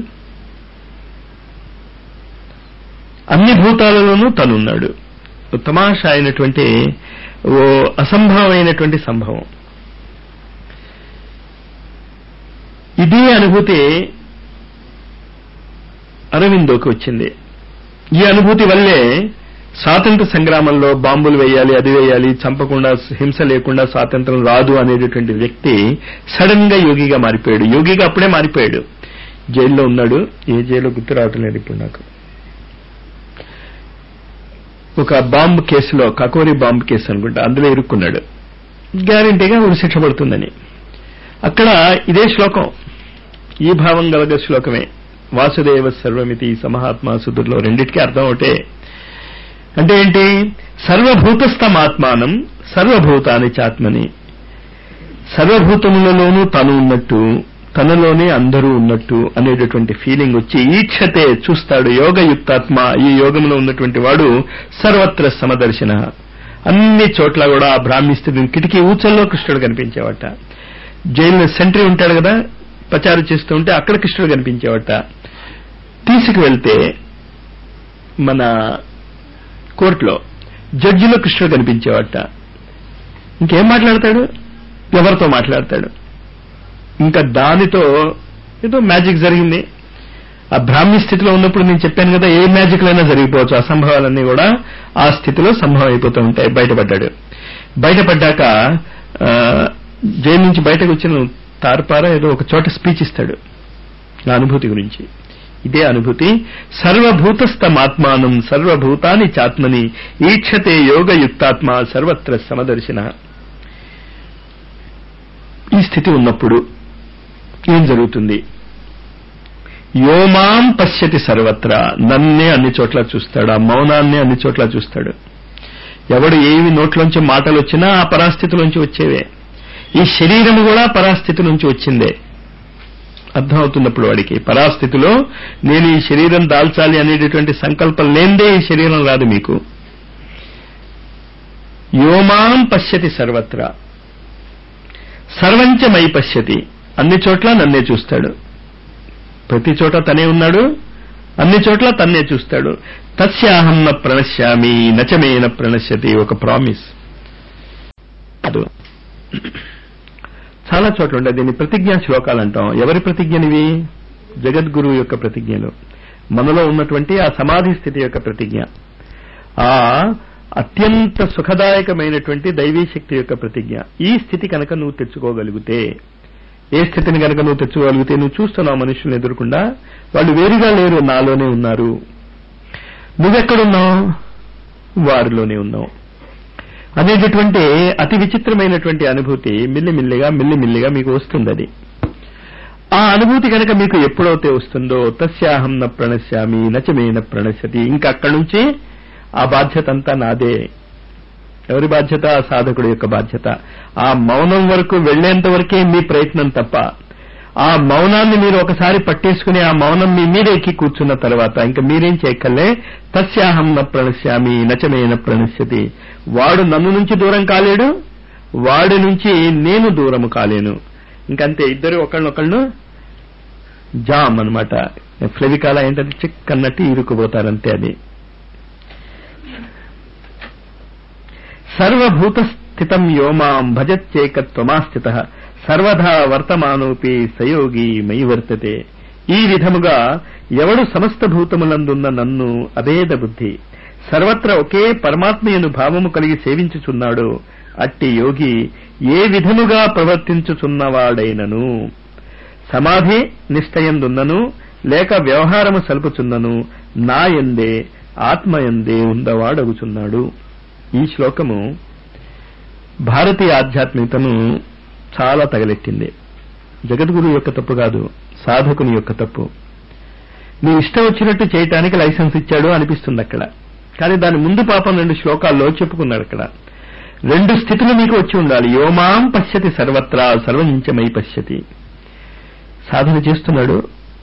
అన్ని భూతాలలోనూ తనున్నాడు. తమాషా అయినటువంటి ఓ అసంభవమైనటువంటి సంభవం. ఇదే అనుభూతి అరవిందోకి వచ్చింది. ఈ అనుభూతి వల్లే స్వాతంత్ర సంగ్రామంలో బాంబులు వేయాలి, అది వేయాలి, చంపకుండా, హింస లేకుండా స్వాతంత్రం రాదు అనేటటువంటి వ్యక్తి సడన్ గా యోగిగా మారిపోయాడు. యోగిగా అప్పుడే మారిపోయాడు. జైల్లో ఉన్నాడు, ఏ జైల్లో గుర్తు రావటం లేదు ఇప్పుడు నాకు. ఒక బాంబు కేసులో, కకోరి బాంబు కేసు అనుకుంటా, అందులో ఇరుక్కున్నాడు. గ్యారంటీగా ఉరి శిక్ష పడుతుందని. అక్కడ ఇదే శ్లోకం, ఈ భావం గలగ శ్లోకమే. వాసుదేవ సర్వమితి సమహాత్మా సుదుర్లో రెండింటికి అర్థం ఒకటే. అంటే ఏంటి? సర్వభూతస్థమాత్మానం సర్వభూతాని చాత్మని, సర్వభూతములలోనూ తను ఉన్నట్టు, తనలోనే అందరూ ఉన్నట్టు అనేటటువంటి ఫీలింగ్ వచ్చి ఈక్షతే చూస్తాడు. యోగయుక్తాత్మ, ఈ యోగంలో ఉన్నటువంటి వాడు సర్వత్ర సమదర్శన, అన్ని చోట్ల కూడా ఆ బ్రాహ్మీ స్థితిని, కిటికీ ఊచల్లో కృష్ణుడు కనిపించేవాట. జైల్లో సెంట్రీ ఉంటాడు కదా, పచారు చేస్తూ ఉంటే అక్కడ కృష్ణుడు కనిపించేవాట. తీసుకువెళ్తే మన కోర్టులో జడ్జిలో కృష్ణుడు కనిపించేవాట. ఇంకేం మాట్లాడతాడు? ఎవరితో మాట్లాడతాడు? ఇంకా దానితో ఏదో మ్యాజిక్ జరిగింది. ఆ బ్రాహ్మీ స్థితిలో ఉన్నప్పుడు నేను చెప్పాను కదా, ఏ మ్యాజిక్లైనా జరిగిపోవచ్చు, అసంభవాలన్నీ కూడా ఆ స్థితిలో సంభవం అయిపోతూ ఉంటాయి. బయటపడ్డాడు. బయటపడ్డాక జైలు నుంచి బయటకు వచ్చిన తారపార ఏదో ఒక చోట స్పీచ్ ఇస్తాడు ఆ అనుభూతి గురించి. ఇదే అనుభూతి. సర్వభూతస్థమాత్మానం సర్వభూతాని చాత్మని ఈక్షతే యోగయుక్తాత్మ సర్వత్ర సమదర్శన. ఈ స్థితి ఉన్నప్పుడు ఏం జరుగుతుంది? యోమాం పశ్యతి సర్వత్రా, నన్నే అన్ని చోట్ల చూస్తాడు, ఆ మౌనాన్నే అన్ని చోట్ల చూస్తాడు. ఎవడు ఏవి నోట్లోంచి మాటలు వచ్చినా ఆ పరాస్థితిలోంచి వచ్చేవే. ఈ శరీరము కూడా పరాస్థితి నుంచి వచ్చిందే. అర్థమవుతున్నప్పుడు వాడికి పరాస్థితిలో నేను ఈ శరీరం దాల్చాలి అనేటటువంటి సంకల్పం లేనిదే ఈ శరీరం రాదు మీకు. యోమాం పశ్యతి సర్వత్రా సర్వంచమై పశ్యతి, అన్ని చోట్ల నన్నే చూస్తాడు. ప్రతి చోట తనే ఉన్నాడు, అన్ని చోట్ల తన్నే చూస్తాడు. తస్యాహం న ప్రణశ్యామి నచమేన ప్రణశ్యతి, ఒక ప్రామిస్. చాలా చోట్ల ఉండే దీన్ని ప్రతిజ్ఞా శ్లోకాలు అంటాం. ఎవరి ప్రతిజ్ఞనివి? జగద్గురువు యొక్క ప్రతిజ్ఞలు, మనలో ఉన్నటువంటి ఆ సమాధి స్థితి యొక్క ప్రతిజ్ఞ, ఆ అత్యంత సుఖదాయకమైనటువంటి దైవీ శక్తి యొక్క ప్రతిజ్ఞ. ఈ స్థితి కనుక నువ్వు తెచ్చుకోగలిగితే, ఏ స్థితిని కనుక నువ్వు తెచ్చుకోగలిగితే, నువ్వు చూస్తున్నావు మనుషులను ఎదుర్కొండా, వాళ్ళు వేరుగా లేరు, నాలోనే ఉన్నారు. నువ్వెక్కడున్నావు? వారిలోనే ఉన్నావు అనేటటువంటి అతి విచిత్రమైనటువంటి అనుభూతి మిల్లిమిల్లిగా మిల్లిమిల్లిగా మీకు వస్తుంది. అది ఆ అనుభూతి కనుక మీకు ఎప్పుడైతే వస్తుందో తస్యాహం న ప్రణశ్యామి నచమేన ప్రణశ్యతి, ఇంకా అక్కడి నుంచి ఆ బాధ్యత అంతా నాదే. ఎవరి బాధ్యత? ఆ సాధకుడి యొక్క బాధ్యత. ఆ మౌనం వరకు వెళ్లేంత వరకే మీ ప్రయత్నం తప్ప, ఆ మౌనాన్ని మీరు ఒకసారి పట్టేసుకుని ఆ మౌనం మీ మీద ఎక్కి కూర్చున్న తర్వాత ఇంకా మీరేం చేయక్కర్లే. తస్యాహం న ప్రణశ్యామి నచమేన ప్రణశ్యతి, వాడు నన్ను నుంచి దూరం కాలేడు, వాడి నుంచి నేను దూరము కాలేను. ఇంకంతే, ఇద్దరు ఒకళ్ళనొకళ్ళు జామ్ అనమాట. ఫ్లెవికాల ఏంటంటే చిక్ అన్నట్టు ఇరుక్కుపోతారంతే. అది సర్వభూత స్థితం యోమాం భజచ్చేకత్వమాస్థిత సర్వదా వర్తమానోపి సయోగి మయి వర్తతే. ఈ విధముగా ఎవడు సమస్త భూతములందున్న నన్ను అభేద బుద్ధి సర్వత్రా ఒకే పరమాత్మయందు భావము కలిగి సేవించుచున్నాడు. అట్టి యోగి ఏ విధముగా ప్రవర్తించుచున్నవాడైనను, సమాధి నిష్టయందున్నను లేక వ్యవహారము సలుపుచున్నను, నా యందే ఆత్మయందే ఉండవాడగుచున్నాడు. ఈ శ్లోకము భారతీయ ఆధ్యాత్మికతను చాలా తగలెట్టింది. జగద్గురు యొక్క తప్పు కాదు, సాధకుని యొక్క తప్పు. నీ ఇష్టం వచ్చినట్టు చేయటానికి లైసెన్స్ ఇచ్చాడు అనిపిస్తుంది అక్కడ. కానీ దాని ముందు పాపం రెండు శ్లోకాల్లో చెప్పుకున్నాడు. అక్కడ రెండు స్థితులు మీకు వచ్చి ఉండాలి. యోమాం పశ్యతి సర్వత్రా సర్వంచమై పశ్యతి. సాధన చేస్తున్నాడు,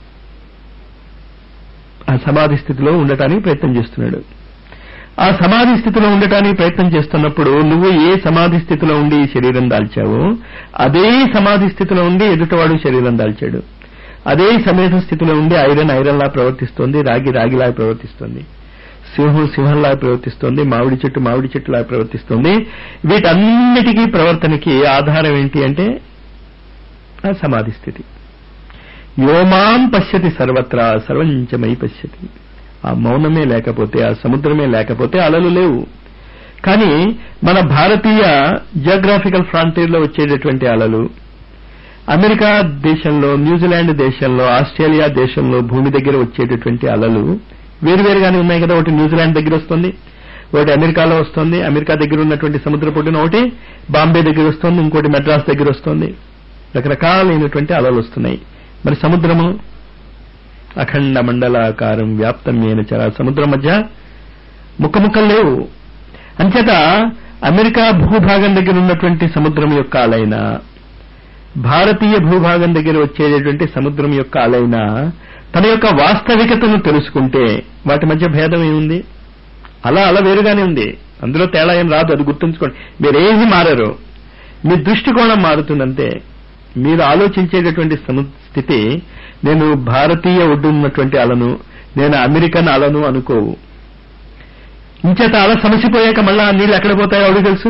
ఆ సమాధి స్థితిలో ఉండటానికి ప్రయత్నం చేస్తున్నాడు. ఆ సమాధి స్థితిలో ఉండటానికి ప్రయత్నం చేస్తున్నప్పుడు నువ్వు ఏ సమాధి స్థితిలో ఉండి శరీరం దాల్చావో అదే సమాధి స్థితిలో ఉండి ఎదుటవాడు శరీరం దాల్చాడు. అదే సమేత స్థితిలో ఉండి ఐరన్ ఐరన్లా ప్రవర్తిస్తోంది, రాగి రాగిలా ప్రవర్తిస్తోంది, సింహం సింహంలా ప్రవర్తిస్తోంది, మామిడి చెట్టు మామిడి చెట్టులా ప్రవర్తిస్తోంది. వీటన్నిటికీ ప్రవర్తనకి ఆధారం ఏంటి అంటే ఆ సమాధి స్థితి. యోమాం పశ్యతి సర్వత్రా సర్వంచమై పశ్యతి. ఆ మౌనమే లేకపోతే, ఆ సముద్రమే లేకపోతే అలలు లేవు. కానీ మన భారతీయ జియోగ్రాఫికల్ ఫ్రాంటీర్లో వచ్చేటటువంటి అలలు, అమెరికా దేశంలో, న్యూజిలాండ్ దేశంలో, ఆస్ట్రేలియా దేశంలో భూమి దగ్గర వచ్చేటటువంటి అలలు వేరువేరుగానే ఉన్నాయి కదా. ఒకటి న్యూజిలాండ్ దగ్గర వస్తుంది, ఒకటి అమెరికాలో వస్తుంది, అమెరికా దగ్గర ఉన్నటువంటి సముద్ర పొడ్డున ఒకటి బాంబే దగ్గర వస్తుంది, ఇంకోటి మెడ్రాస్ దగ్గర వస్తుంది. రకరకాలైనటువంటి అలలు వస్తున్నాయి. మరి సముద్రము అఖండ మండలాకారం వ్యాప్తమైన చరా, సముద్రం మధ్య ముక్కముక్కలు లేవు. అంచేత అమెరికా భూభాగం దగ్గర ఉన్నటువంటి సముద్రం యొక్క అలైనా, భారతీయ భూభాగం దగ్గర వచ్చేటటువంటి సముద్రం యొక్క అలైనా తన యొక్క వాస్తవికతను తెలుసుకుంటే వాటి మధ్య భేదం ఏముంది? అలా అలా వేరుగానే ఉంది, అందులో తేడా ఏం రాదు. అది గుర్తుంచుకోండి. మీరేమి మారరు, మీ దృష్టికోణం మారుతుందంటే. మీరు ఆలోచించేటటువంటి స్థితి నేను భారతీయ ఒడ్డున్నటువంటి అలను, నేను అమెరికన్ అలను అనుకోవు. ఇంచేత అలా సమసిపోయాక మళ్ళా నీళ్ళు ఎక్కడ పోతాయో అడుగు తెలుసు.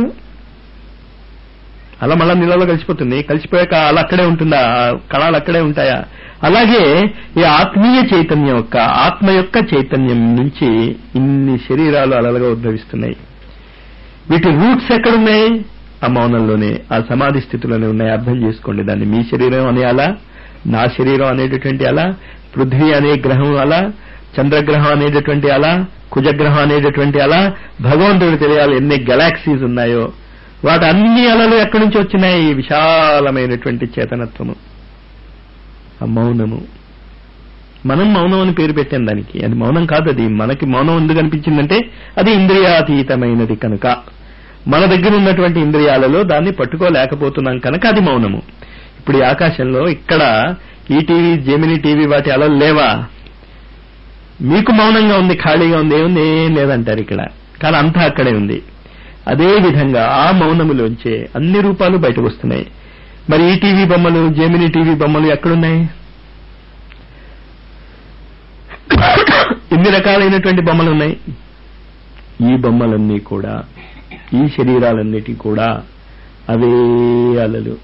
అలా మళ్ళా నీళ్ళలో కలిసిపోతుంది. కలిసిపోయాక అలా అక్కడే ఉంటుందా? కణాలు అక్కడే ఉంటాయా? అలాగే ఈ ఆత్మీయ చైతన్యం యొక్క, ఆత్మ యొక్క చైతన్యం నుంచి ఇన్ని శరీరాలు అలలుగా ఉద్భవిస్తున్నాయి. వీటి రూట్స్ ఎక్కడున్నాయి? ఆ మౌనంలోనే, ఆ సమాధి స్థితిలోనే ఉన్నాయి. అర్థం చేసుకోండి దాన్ని. మీ శరీరం అనే అలా, నా శరీరం అనేటటువంటి అలా, పృథ్వీ అనే గ్రహం అలా, చంద్రగ్రహం అనేటటువంటి అలా, కుజగ్రహం అనేటటువంటి అలా, భగవంతుడు తెలియాలి ఎన్ని గెలాక్సీస్ ఉన్నాయో. వాటి అన్ని అలలు ఎక్కడి నుంచి వచ్చినాయి? విశాలమైనటువంటి చేతనత్వము, ఆ మౌనము. మనం మౌనం అని పేరు పెట్టాం దానికి. అది మౌనం కాదు. అది మనకి మౌనం ఎందుకు అనిపించిందంటే అది ఇంద్రియాతీతమైనది కనుక, మన దగ్గర ఉన్నటువంటి ఇంద్రియాలలో దాన్ని పట్టుకోలేకపోతున్నాం కనుక అది మౌనము. ఇప్పుడు ఈ ఆకాశంలో ఇక్కడ ఈ టీవీ, జెమిని టీవీ వాటి అలలు లేవా? మీకు మౌనంగా ఉంది, ఖాళీగా ఉంది, ఏముంది? ఏం లేదంటారు ఇక్కడ. కానీ అంతా అక్కడే ఉంది. అదే విధంగా ఆ మౌనములోంచే అన్ని రూపాలు బయటకు వస్తున్నాయి. మరి ఈ టీవీ బొమ్మలు, జెమిని టీవీ బొమ్మలు ఎక్కడున్నాయి? ఎన్ని రకాలైనటువంటి బొమ్మలు ఉన్నాయి. ఈ బొమ్మలన్నీ కూడా, ఈ శరీరాలన్నిటి కూడా అవే అలలు.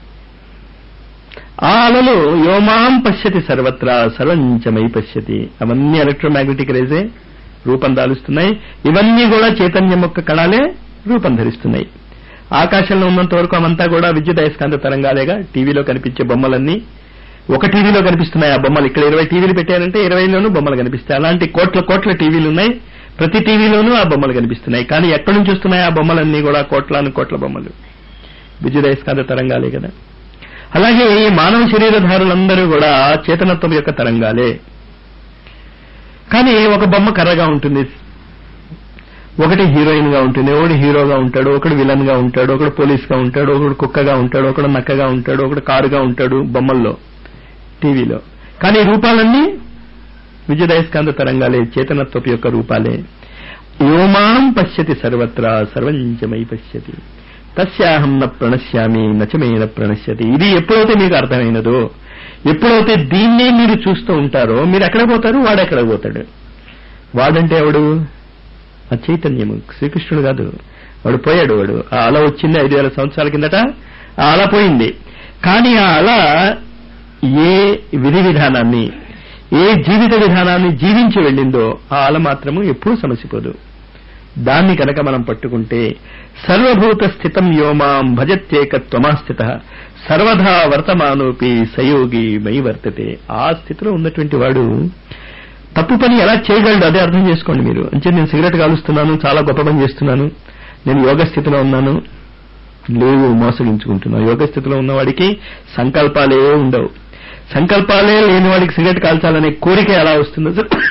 ఆ అలలు యోమాం పశ్యతి సర్వత్రా సర్వంచమై పశ్యతి. అవన్నీ ఎలక్ట్రోమాగ్నెటిక్ రేజే రూపం దాలుస్తున్నాయి. ఇవన్నీ కూడా చైతన్యం యొక్క కణాలే రూపం ధరిస్తున్నాయి. ఆకాశంలో ఉన్నంత వరకు అవంతా కూడా విద్యుత్ అయస్కాంత తరంగాలేగా. టీవీలో కనిపించే బొమ్మలన్నీ ఒక టీవీలో కనిపిస్తున్నాయి. ఆ బొమ్మలు ఇక్కడ ఇరవై టీవీలు పెట్టారంటే ఇరవైలోనూ బొమ్మలు కనిపిస్తాయి. అలాంటి కోట్ల కోట్ల టీవీలు ఉన్నాయి. ప్రతి టీవీలోనూ ఆ బొమ్మలు కనిపిస్తున్నాయి. కానీ ఎక్కడి నుంచి వస్తున్నాయి ఆ బొమ్మలన్నీ కూడా? కోట్లాను కోట్ల బొమ్మలు, విద్యుత్ అయస్కాంత తరంగాలే కదా. అలాగే ఈ మానవ శరీరధారులందరూ కూడా చేతనత్వం యొక్క తరంగాలే. కానీ ఒక బొమ్మ కర్రగా ఉంటుంది, ఒకటి హీరోయిన్ గా ఉంటుంది, ఒకటి హీరోగా ఉంటాడు, ఒకడు విలన్ గా ఉంటాడు, ఒకడు పోలీస్ గా ఉంటాడు, ఒకడు కుక్కగా ఉంటాడు, ఒకడు నక్కగా ఉంటాడు, ఒకడు కారుగా ఉంటాడు బొమ్మల్లో, టీవీలో. కానీ రూపాలన్నీ విద్యుదయస్కాంత తరంగాలే, చేతనత్వపు యొక్క రూపాలే. యోమాం పశ్యతి సర్వత్రా సర్వంచమై పశ్యతి తస్యాహం న ప్రణశ్యామి నచమేన ప్రణశ్యతి. ఇది ఎప్పుడైతే మీకు అర్థమైనదో, ఎప్పుడైతే దీన్నే మీరు చూస్తూ ఉంటారో, మీరు ఎక్కడ పోతారు, వాడు ఎక్కడ పోతాడు. వాడంటే ఎవడు? ఆ చైతన్యము, శ్రీకృష్ణుడు కాదు. వాడు పోయాడు. వాడు ఆ అల వచ్చింది ఐదు వేల సంవత్సరాల కిందట, ఆ అల పోయింది. కానీ ఆ అల ఏ విధి విధానాన్ని, ఏ జీవిత విధానాన్ని జీవించి వెళ్ళిందో ఆ అల మాత్రము ఎప్పుడూ సమసిపోదు. దాన్ని కనుక మనం పట్టుకుంటే సర్వభూత స్థితం యోమాం భజత్యేకత్వమాస్థిత సర్వధా వర్తమానోపి సయోగి మయి వర్తతే. ఆ స్థితిలో ఉన్నటువంటి వాడు తప్పు పని ఎలా చేయగలడు అదే అర్థం చేసుకోండి మీరు. అంటే నేను సిగరెట్ కాలుస్తున్నాను, చాలా గొప్ప పని చేస్తున్నాను, నేను యోగ స్థితిలో ఉన్నాను, లేవు, మోసగించుకుంటున్నాను. యోగ స్థితిలో ఉన్నవాడికి సంకల్పాలే ఉండవు. సంకల్పాలే లేని వాడికి సిగరెట్ కాల్చాలనే కోరిక ఎలా వస్తుందో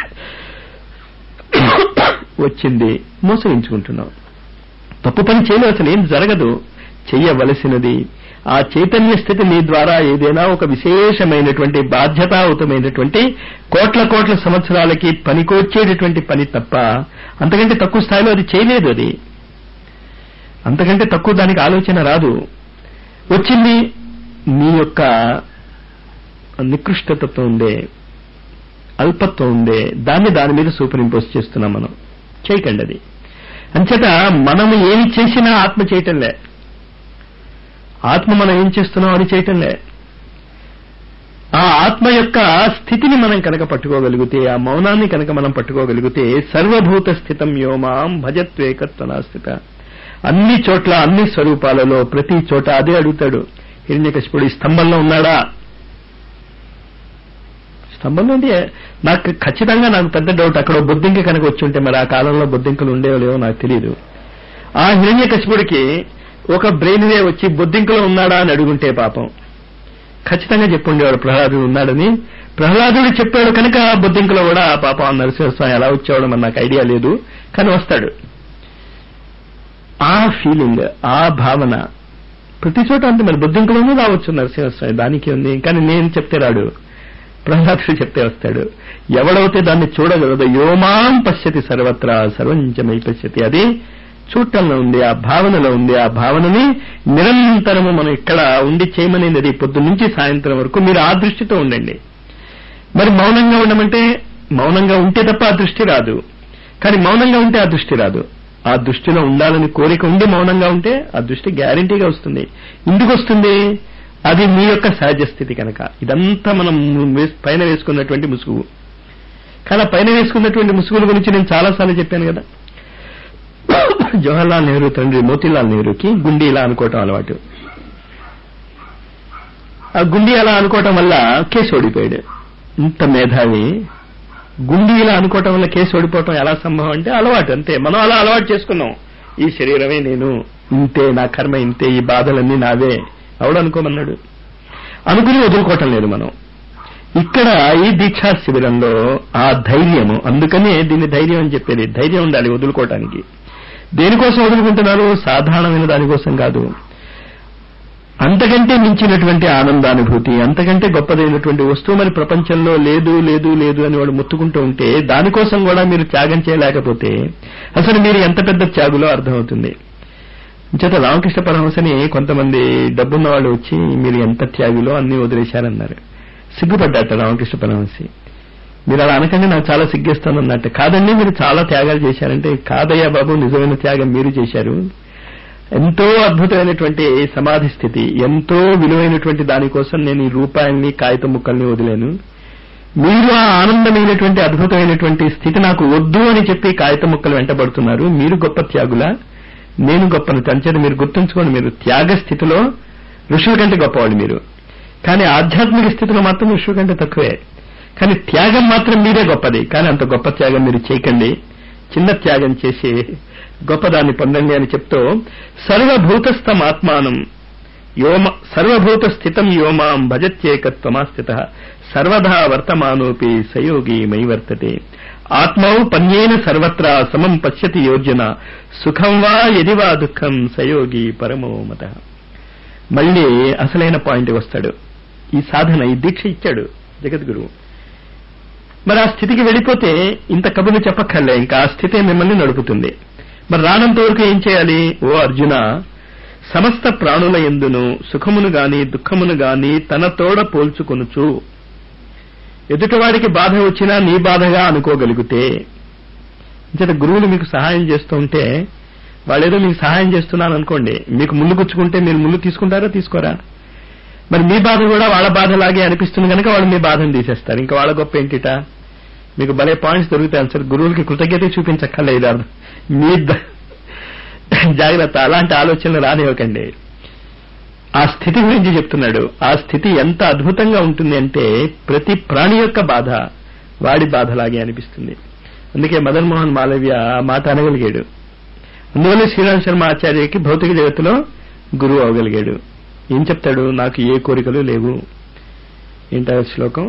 వచ్చింది, మోసగించుకుంటున్నాం. తప్పు పని చేయలేదు, అసలు ఏం జరగదు. చెయ్యవలసినది ఆ చైతన్య స్థితి నీ ద్వారా ఏదైనా ఒక విశేషమైనటువంటి బాధ్యతాయుతమైనటువంటి కోట్ల కోట్ల సంవత్సరాలకి పనికొచ్చేటటువంటి పని తప్ప అంతకంటే తక్కువ స్థాయిలో అది చేయలేదు. అది అంతకంటే తక్కువ దానికి ఆలోచన రాదు. వచ్చింది నీ యొక్క నికృష్టతత్వం ఉందే, అల్పత్వం ఉందే, దాన్ని దాని మీద సూపర్ ఇంపోజ్ చేస్తున్నాం మనం. చేయకండి అది. అంచేత మనం ఏమి చేసినా ఆత్మ చేయటంలే. ఆత్మ మనం ఏం చేస్తున్నాం అని చేయటంలే. ఆ ఆత్మ యొక్క స్థితిని మనం కనుక పట్టుకోగలిగితే, ఆ మౌనాన్ని కనుక మనం పట్టుకోగలిగితే సర్వభూత స్థితం యోమాం భజత్వేకత్వనాస్థిత. అన్ని చోట్ల అన్ని స్వరూపాలలో ప్రతి చోట అదే అడుగుతాడు హిరణ్యకశిపుడు. ఈ స్తంభంలో ఉన్నాడా? స్తంభంలో ఉంది. నాకు ఖచ్చితంగా నాకు పెద్ద డౌట్, అక్కడ బొద్దింక కనుక వచ్చి ఉంటే మరి ఆ కాలంలో బొద్దింకలు ఉండేవో లేవో నాకు తెలియదు. ఆ హిరణ్యకశిపుడికి ఒక బ్రెయిన్ వే వచ్చి బొద్దింకలో ఉన్నాడా అని అడుగుంటే పాపం ఖచ్చితంగా చెప్పుండేవాడు ప్రహ్లాదుడు ఉన్నాడని. ప్రహ్లాదుడు చెప్పాడు కనుక బొద్దింకలో కూడా పాపం నరసింహస్వామి ఎలా వచ్చేవాడు మరి నాకు ఐడియా లేదు, కానీ వస్తాడు. ఆ ఫీలింగ్, ఆ భావన ప్రతి చోట అంతే. మరి బొద్దింకలోనూ రావచ్చు నరసింహస్వామి, దానికి ఉంది. కానీ నేను చెప్తే రాడు, ప్రహ్లాదుడు చెప్తే వస్తాడు. ఎవడైతే దాన్ని చూడగలదో యోమాం పశ్యతి సర్వత్రా సర్వంచమై పశ్యతి, అది చూడటంలో ఉంది, ఆ భావనలో ఉంది. ఆ భావనని నిరంతరము మనం ఇక్కడ ఉండి చేయమనేది పొద్దున్న నుంచి సాయంత్రం వరకు మీరు ఆ దృష్టితో ఉండండి. మరి మౌనంగా ఉండమంటే మౌనంగా ఉంటే తప్ప ఆ దృష్టి రాదు. కానీ మౌనంగా ఉంటే ఆ దృష్టి రాదు. ఆ దృష్టిలో ఉండాలని కోరిక ఉండి మౌనంగా ఉంటే ఆ దృష్టి గ్యారంటీగా వస్తుంది. ఎందుకు వస్తుంది? అది మీ యొక్క సహజ స్థితి కనుక. ఇదంతా మనం పైన వేసుకున్నటువంటి ముసుగు. కానీ పైన వేసుకున్నటువంటి ముసుగుల గురించి నేను చాలాసార్లు చెప్పాను కదా. జవహర్లాల్ నెహ్రూ తండ్రి మోతీలాల్ నెహ్రూకి గుండీ ఇలా అనుకోవటం అలవాటు. ఆ గుండీ అలా అనుకోవటం వల్ల కేసు ఓడిపోయాడు. ఇంత మేధావి గుండీ ఇలా అనుకోవటం వల్ల కేసు ఓడిపోవటం ఎలా సంభవం అంటే అలవాటు, అంతే. మనం అలా అలవాటు చేసుకున్నాం. ఈ శరీరమే నేను, ఇంతే, నా కర్మ ఇంతే, ఈ బాధలన్నీ నావే. ఎవడు అనుకోమన్నాడు? అనుకుని వదులుకోవటం లేదు మనం. ఇక్కడ ఈ దీక్షా శిబిరంలో ఆ ధైర్యము, అందుకనే దీన్ని ధైర్యం అని చెప్పేది. ధైర్యం ఉండాలి వదులుకోవటానికి. దేనికోసం వదులుకుంటున్నారు? సాధారణమైన దానికోసం కాదు. అంతకంటే మించినటువంటి ఆనందానుభూతి, అంతకంటే గొప్పదైనటువంటి వస్తువు మరి ప్రపంచంలో లేదు లేదు లేదు అని వాడు ముత్తుకుంటూ ఉంటే దానికోసం కూడా మీరు త్యాగం చేయలేకపోతే అసలు మీరు ఎంత పెద్ద త్యాగులో అర్థమవుతుంది. చేత రామకృష్ణ పరమహంసని కొంతమంది డబ్బున్న వాళ్ళు వచ్చి మీరు ఎంత త్యాగులో అన్ని వదిలేశారన్నారు. సిగ్గుపడ్డాట రామకృష్ణ పరమహంసి. మీరు అలా అనకండి, నాకు చాలా సిగ్గేస్తానన్నట్టు. కాదండి మీరు చాలా త్యాగాలు చేశారంటే, కాదయ్యా బాబు, నిజమైన త్యాగం మీరు చేశారు. ఎంతో అద్భుతమైనటువంటి సమాధి స్థితి, ఎంతో విలువైనటువంటి దానికోసం నేను ఈ రూపాయల్ని కాగితం ముక్కల్ని వదిలేను. మీరు ఆ ఆనందమైనటువంటి అద్భుతమైనటువంటి స్థితి నాకు వద్దు అని చెప్పి కాగితం ముక్కలు వెంటబడుతున్నారు. మీరు గొప్ప త్యాగులా, నేను గొప్పను. అంచేత మీరు గుర్తుంచుకోండి, మీరు త్యాగ స్థితిలో ఋషుల కంటే గొప్పవాళ్ళు మీరు. కానీ ఆధ్యాత్మిక స్థితిలో మాత్రం ఋషుల కంటే తక్కువే. కానీ త్యాగం మాత్రం మీరే గొప్పది. కానీ అంత గొప్ప త్యాగం మీరు చేయకండి. చిన్న త్యాగం చేసి గొప్పదాన్ని పొందండి అని చెప్తూ సర్వభూతస్థం ఆత్మానం యోమ సర్వభూత స్థితం యోమాం భజత్యేకత్వమాస్థిత సర్వదా వర్తమానోపి సయోగి మై వర్తతే. ఆత్మౌ పన్యేన సర్వత్రా సమం పశ్యతి యోర్జున సుఖం వా యది వా దుఃఖం సయోగి పరమో మతః. మళ్ళీ అసలైన పాయింట్ వస్తాడు. ఈ సాధన, ఈ దీక్ష ఇచ్చాడు జగద్గురువు. మరి ఆ స్థితికి వెళ్ళిపోతే ఇంత కబుర్లు చెప్పక్కర్లే, ఇంకా ఆ స్థితే మిమ్మల్ని నడుపుతుంది. మరి రానంత వరకు ఏం చేయాలి? ఓ అర్జున, సమస్త ప్రాణుల యందును సుఖమును గాని దుఃఖమును గాని తన తోడ పోల్చుకొనుచు ఎదుటివాడికి బాధ వచ్చినా నీ బాధగా అనుకోగలిగితే, ఇంత గురువులు మీకు సహాయం చేస్తూ ఉంటే వాళ్ళేదో మీకు సహాయం చేస్తున్నాను అనుకోండి, మీకు ముళ్ళు గుచ్చుకుంటే మీరు ముళ్ళు తీసుకుంటారా తీసుకోరా? మరి మీ బాధ కూడా వాళ్ళ బాధలాగే అనిపిస్తుంది కనుక వాళ్ళు మీ బాధను తీసేస్తారు. ఇంకా వాళ్ళ గొప్ప ఏంటిట? మీకు భలే పాయింట్స్ దొరుకుతాయి సార్. గురువులకి కృతజ్ఞత చూపించక్కర్లేదు, అర్థం మీ జాగ్రత్త. అలాంటి ఆలోచనలు రానివ్వకండి. ఆ స్థితి గురించి చెప్తున్నాడు. ఆ స్థితి ఎంత అద్భుతంగా ఉంటుంది అంటే ప్రతి ప్రాణి యొక్క బాధ వాడి బాధలాగే అనిపిస్తుంది. అందుకే మదన్ మోహన్ మాలవ్య ఆ మాట అనగలిగాడు. అందువల్ల శ్రీరామ్ శర్మ ఆచార్యకి భౌతిక జగత్తులో గురువు అవగలిగాడు. ఏం చెప్తాడు? నాకు ఏ కోరికలు లేవు. ఏంటో శ్లోకం,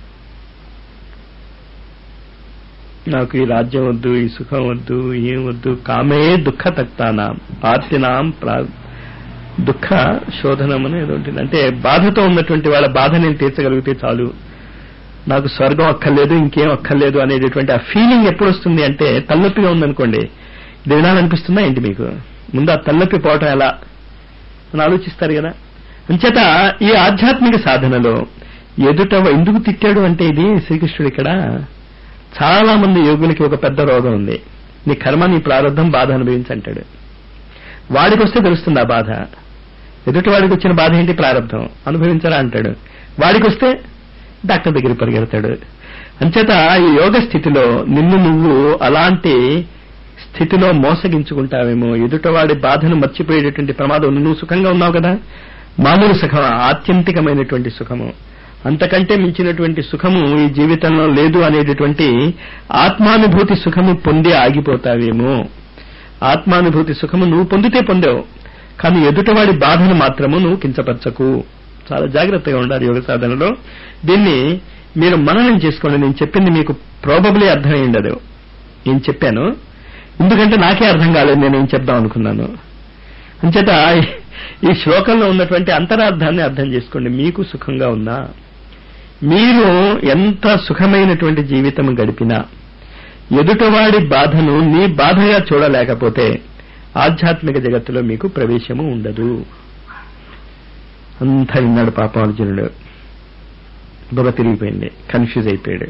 నాకు ఈ రాజ్యం వద్దు, ఈ సుఖం వద్దు, ఏం వద్దు. కామే దుఃఖ తక్తానాం ఆర్తినాం ప్రా దుఃఖ శోధనం అని ఏదో ఉంటుంది. అంటే బాధతో ఉన్నటువంటి వాళ్ళ బాధ నేను తీర్చగలిగితే చాలు, నాకు స్వర్గం అక్కర్లేదు, ఇంకేం అక్కర్లేదు అనేటటువంటి ఆ ఫీలింగ్ ఎప్పుడు వస్తుంది అంటే తలనొప్పిగా ఉందనుకోండి, ఇది వినాలనిపిస్తుందా ఏంటి మీకు? ముందు ఆ తలనొప్పి పోవటం ఎలా అని ఆలోచిస్తారు కదా. అంచేత ఈ ఆధ్యాత్మిక సాధనలో ఎదుట ఎందుకు తిట్టాడు అంటే ఇది శ్రీకృష్ణుడు ఇక్కడ చాలా మంది యోగులకి ఒక పెద్ద రోగం ఉంది. నీ కర్మ, నీ ప్రారంధం, బాధ అనుభవించంటాడు. వాడికి వస్తే తెలుస్తుంది ఆ బాధ. ఎదుటి వాడికి వచ్చిన బాధ ఏంటి? ప్రారంధం, అనుభవించరా అంటాడు. వాడికి వస్తే డాక్టర్ దగ్గర పరిగెడతాడు. అంచేత ఈ యోగ స్థితిలో నిన్ను నువ్వు అలాంటి స్థితిలో మోసగించుకుంటావేమో, ఎదుటవాడి బాధను మర్చిపోయేటటువంటి ప్రమాదం. నువ్వు సుఖంగా ఉన్నావు కదా, మామూలు సుఖం, ఆత్యంతికమైనటువంటి సుఖము, అంతకంటే మించినటువంటి సుఖము ఈ జీవితంలో లేదు అనేటటువంటి ఆత్మానుభూతి సుఖము పొంది ఆగిపోతావేమో. ఆత్మానుభూతి సుఖము నువ్వు పొందితే పొందావు, కానీ ఎదుటవాడి బాధను మాత్రము నువ్వు కించపరచకు. చాలా జాగ్రత్తగా ఉండాలి యోగ సాధనలో. దీన్ని మీరు మననం చేసుకోండి. నేను చెప్పింది మీకు ప్రాబబ్లీ అర్థమై ఉండదు ఏం చెప్పాను, ఎందుకంటే నాకే అర్థం కాలేదు నేనేం చెప్దాం అనుకున్నాను. అంచేత ఈ శ్లోకంలో ఉన్నటువంటి అంతరార్థాన్ని అర్థం చేసుకోండి. మీకు సుఖంగా ఉన్నా, మీరు ఎంత సుఖమైనటువంటి జీవితం గడిపినా, ఎదుటవాడి బాధను నీ బాధగా చూడలేకపోతే ఆధ్యాత్మిక జగత్తులో మీకు ప్రవేశము ఉండదు. అంతా విన్నాడు పాపం అర్జునుడు. బుర్ర తిరిగిపోయింది, కన్ఫ్యూజ్ అయిపోయాడు.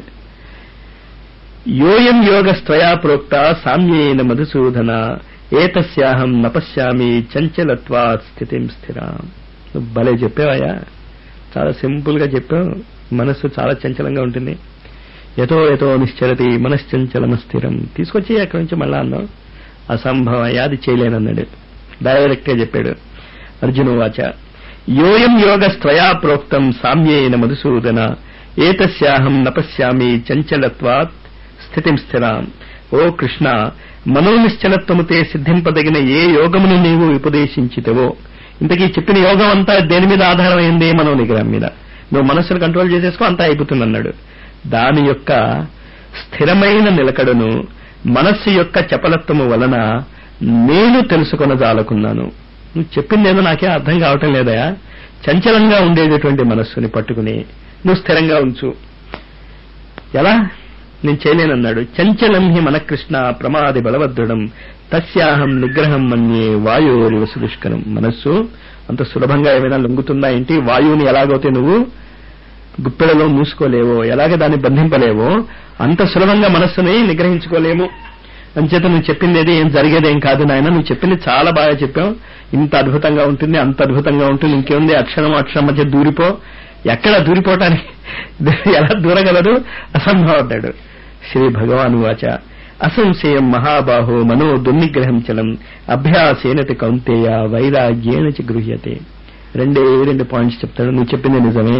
యోయం యోగస్త్వయా ప్రోక్త సామ్యేన మధుసూదన ఏతస్యాహం నపశ్యామి చంచలత్వాత్ స్థితిం స్థిరాం. నువ్వు భలే చెప్పావయ్యా, చాలా సింపుల్ గా చెప్పావు. మనస్సు చాలా చంచలంగా ఉంటుంది. యతో యతో నిశ్చరతి మనశ్చంచలమస్థిరం. తీసుకొచ్చి అక్కడి నుంచి మళ్ళా అన్నావు అసంభవయ్యా, అది చేయలేనన్నాడు. డైరెక్ట్ గా చెప్పాడు. అర్జునోవాచ యోయం యోగస్త్వయా ప్రోక్తం సామ్యేన మధుసూదన ఏతస్యాహం నపశ్యామి చంచలత్వాత్ స్థితిం స్థిరాం. ఓ కృష్ణ, మనోనిశ్చలత్వముతే సిద్ధింపదగిన ఏ యోగమును నీవు ఉపదేశించితవో. ఇంతకీ చెప్పిన యోగం అంతా దేని మీద ఆధారమైంది? మనో నిగ్రహం మీద. నువ్వు మనస్సును కంట్రోల్ చేసేసుకో, అంతా అయిపోతుందన్నాడు. దాని యొక్క స్థిరమైన నిలకడను మనస్సు యొక్క చపలత్వము వలన నేను తెలుసుకొనజాలకున్నాను. నువ్వు చెప్పిందేదో నాకే అర్థం కావటం లేదయా. చంచలంగా ఉండేటటువంటి మనస్సుని పట్టుకుని నువ్వు స్థిరంగా ఉంచు. ఎలా? నేను చేయలేనన్నాడు. చంచలం హి మన కృష్ణ ప్రమాది బలవద్రుడం తస్యాహం నిగ్రహం మన్యే వాయువురివ సుదుష్కరం. మనస్సు అంత సులభంగా ఏమైనా లొంగుతుందా ఏంటి? వాయువుని ఎలాగైతే నువ్వు గుప్పెడలో మూసుకోలేవో, ఎలాగ దాన్ని బంధింపలేవో, అంత సులభంగా మనస్సుని నిగ్రహించుకోలేము. అంచేత నువ్వు చెప్పింది ఏం జరిగేదేం కాదు నాయన, నువ్వు చెప్పింది చాలా బాగా చెప్పావు. ఇంత అద్భుతంగా ఉంటుంది, అంత అద్భుతంగా ఉంటుంది, ఇంకేముంది, అక్షరం అక్షరం మధ్య దూరిపో. ఎక్కడ దూరిపోవటానికి ఎలా దూరగలదు? అసంభవడ్డాడు. శ్రీ భగవాను వాచ అసంశయం మహాబాహో మనో దుర్నిగ్రహం చలం అభ్యాసేనతి కౌంతేయ వైరాగ్యేన చ గృహ్యతే. రెండే రెండు పాయింట్స్ చెప్తాడు. నువ్వు చెప్పింది నిజమే.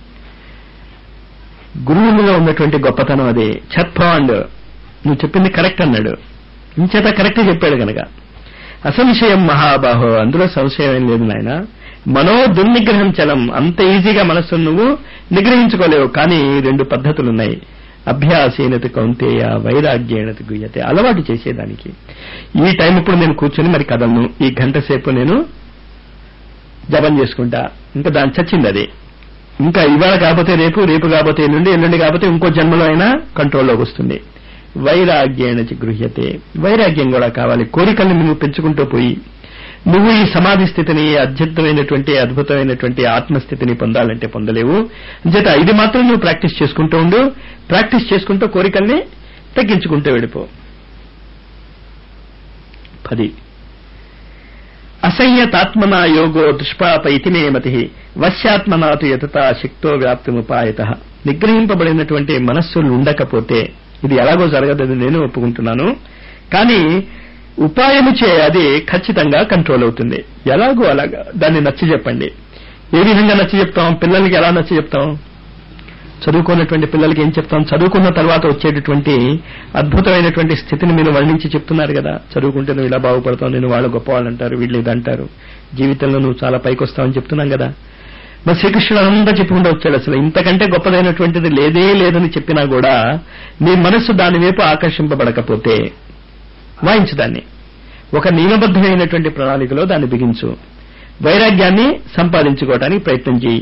గురువులో ఉన్నటువంటి గొప్పతనం అదే. ఛత్పాండ్, నువ్వు చెప్పింది కరెక్ట్ అన్నాడు. ఇంచేత కరెక్ట్ చెప్పాడు కనుక అసంశయం మహాబాహో, అందులో సంశయం ఏం లేదు నాయన. మనో దుర్నిగ్రహం చలం, అంత ఈజీగా మనస్సును నువ్వు నిగ్రహించుకోలేవు. కానీ రెండు పద్ధతులున్నాయి. అభ్యాసేనతి కౌంతేయ వైరాగ్యేనతి గుయ్యతే, అలవాటు చేసేదానికి. ఈ టైం ఇప్పుడు నేను కూర్చొని మరి కదలను, ఈ గంట సేపు నేను జపం చేసుకుంటా, ఇంకా దాని చచ్చింది అది. ఇంకా ఇవాళ కాకపోతే రేపు, రేపు కాకపోతే ఎల్లుండి, ఎల్లుండి కాకపోతే ఇంకో జన్మలో అయినా కంట్రోల్లోకి వస్తుంది. వైరాగ్యేణ చ గృహ్యతే, వైరాగ్యం కూడా కావాలి. కోరికల్ని నువ్వు పెంచుకుంటూ పోయి నువ్వు ఈ సమాధి స్థితిని, అద్భుతమైనటువంటి అద్భుతమైనటువంటి ఆత్మస్థితిని పొందాలంటే పొందలేవు. అంచేత ఇది మాత్రం నువ్వు ప్రాక్టీస్ చేసుకుంటూ ఉండు. ప్రాక్టీస్ చేసుకుంటూ కోరికల్ని తగ్గించుకుంటూ వెళ్ళిపో. పది అసంయతాత్మనా యోగో దుష్పాప ఇతి మే మతి వశ్యాత్మనాతు యతతా శక్తో వ్యాప్తిముపాయత. నిగ్రహింపబడినటువంటి మనస్సులు ఉండకపోతే ఇది ఎలాగో జరగదని నేను ఒప్పుకుంటున్నాను, కానీ ఉపాయము చే అది ఖచ్చితంగా కంట్రోల్ అవుతుంది. ఎలాగో అలాగా దాన్ని నచ్చ చెప్పండి. ఏ విధంగా నచ్చ చెప్తాం? పిల్లలకి ఎలా నచ్చ చెప్తాం? చదువుకున్నటువంటి పిల్లలకి ఏం చెప్తాం? చదువుకున్న తర్వాత వచ్చేటటువంటి అద్భుతమైనటువంటి స్థితిని మీరు వర్ణించి చెప్తున్నారు కదా. చదువుకుంటే నువ్వు ఇలా బాగుపడతావు, నేను వాళ్ళు గొప్పవాళ్ళు అంటారు, వీళ్ళు ఇది అంటారు, జీవితంలో నువ్వు చాలా పైకి వస్తావని చెప్తున్నాం కదా. మరి శ్రీకృష్ణుడు అంతా చెప్పుకుంటూ వచ్చాడు. అసలు ఇంతకంటే గొప్పదైనటువంటిది లేదే లేదని చెప్పినా కూడా నీ మనస్సు దాని వైపు ఆకర్షింపబడకపోతే వాయించు దాన్ని. ఒక నియమబద్ధమైనటువంటి ప్రణాళికలో దాన్ని బిగించు. వైరాగ్యాన్ని సంపాదించుకోవడానికి ప్రయత్నం చేయి.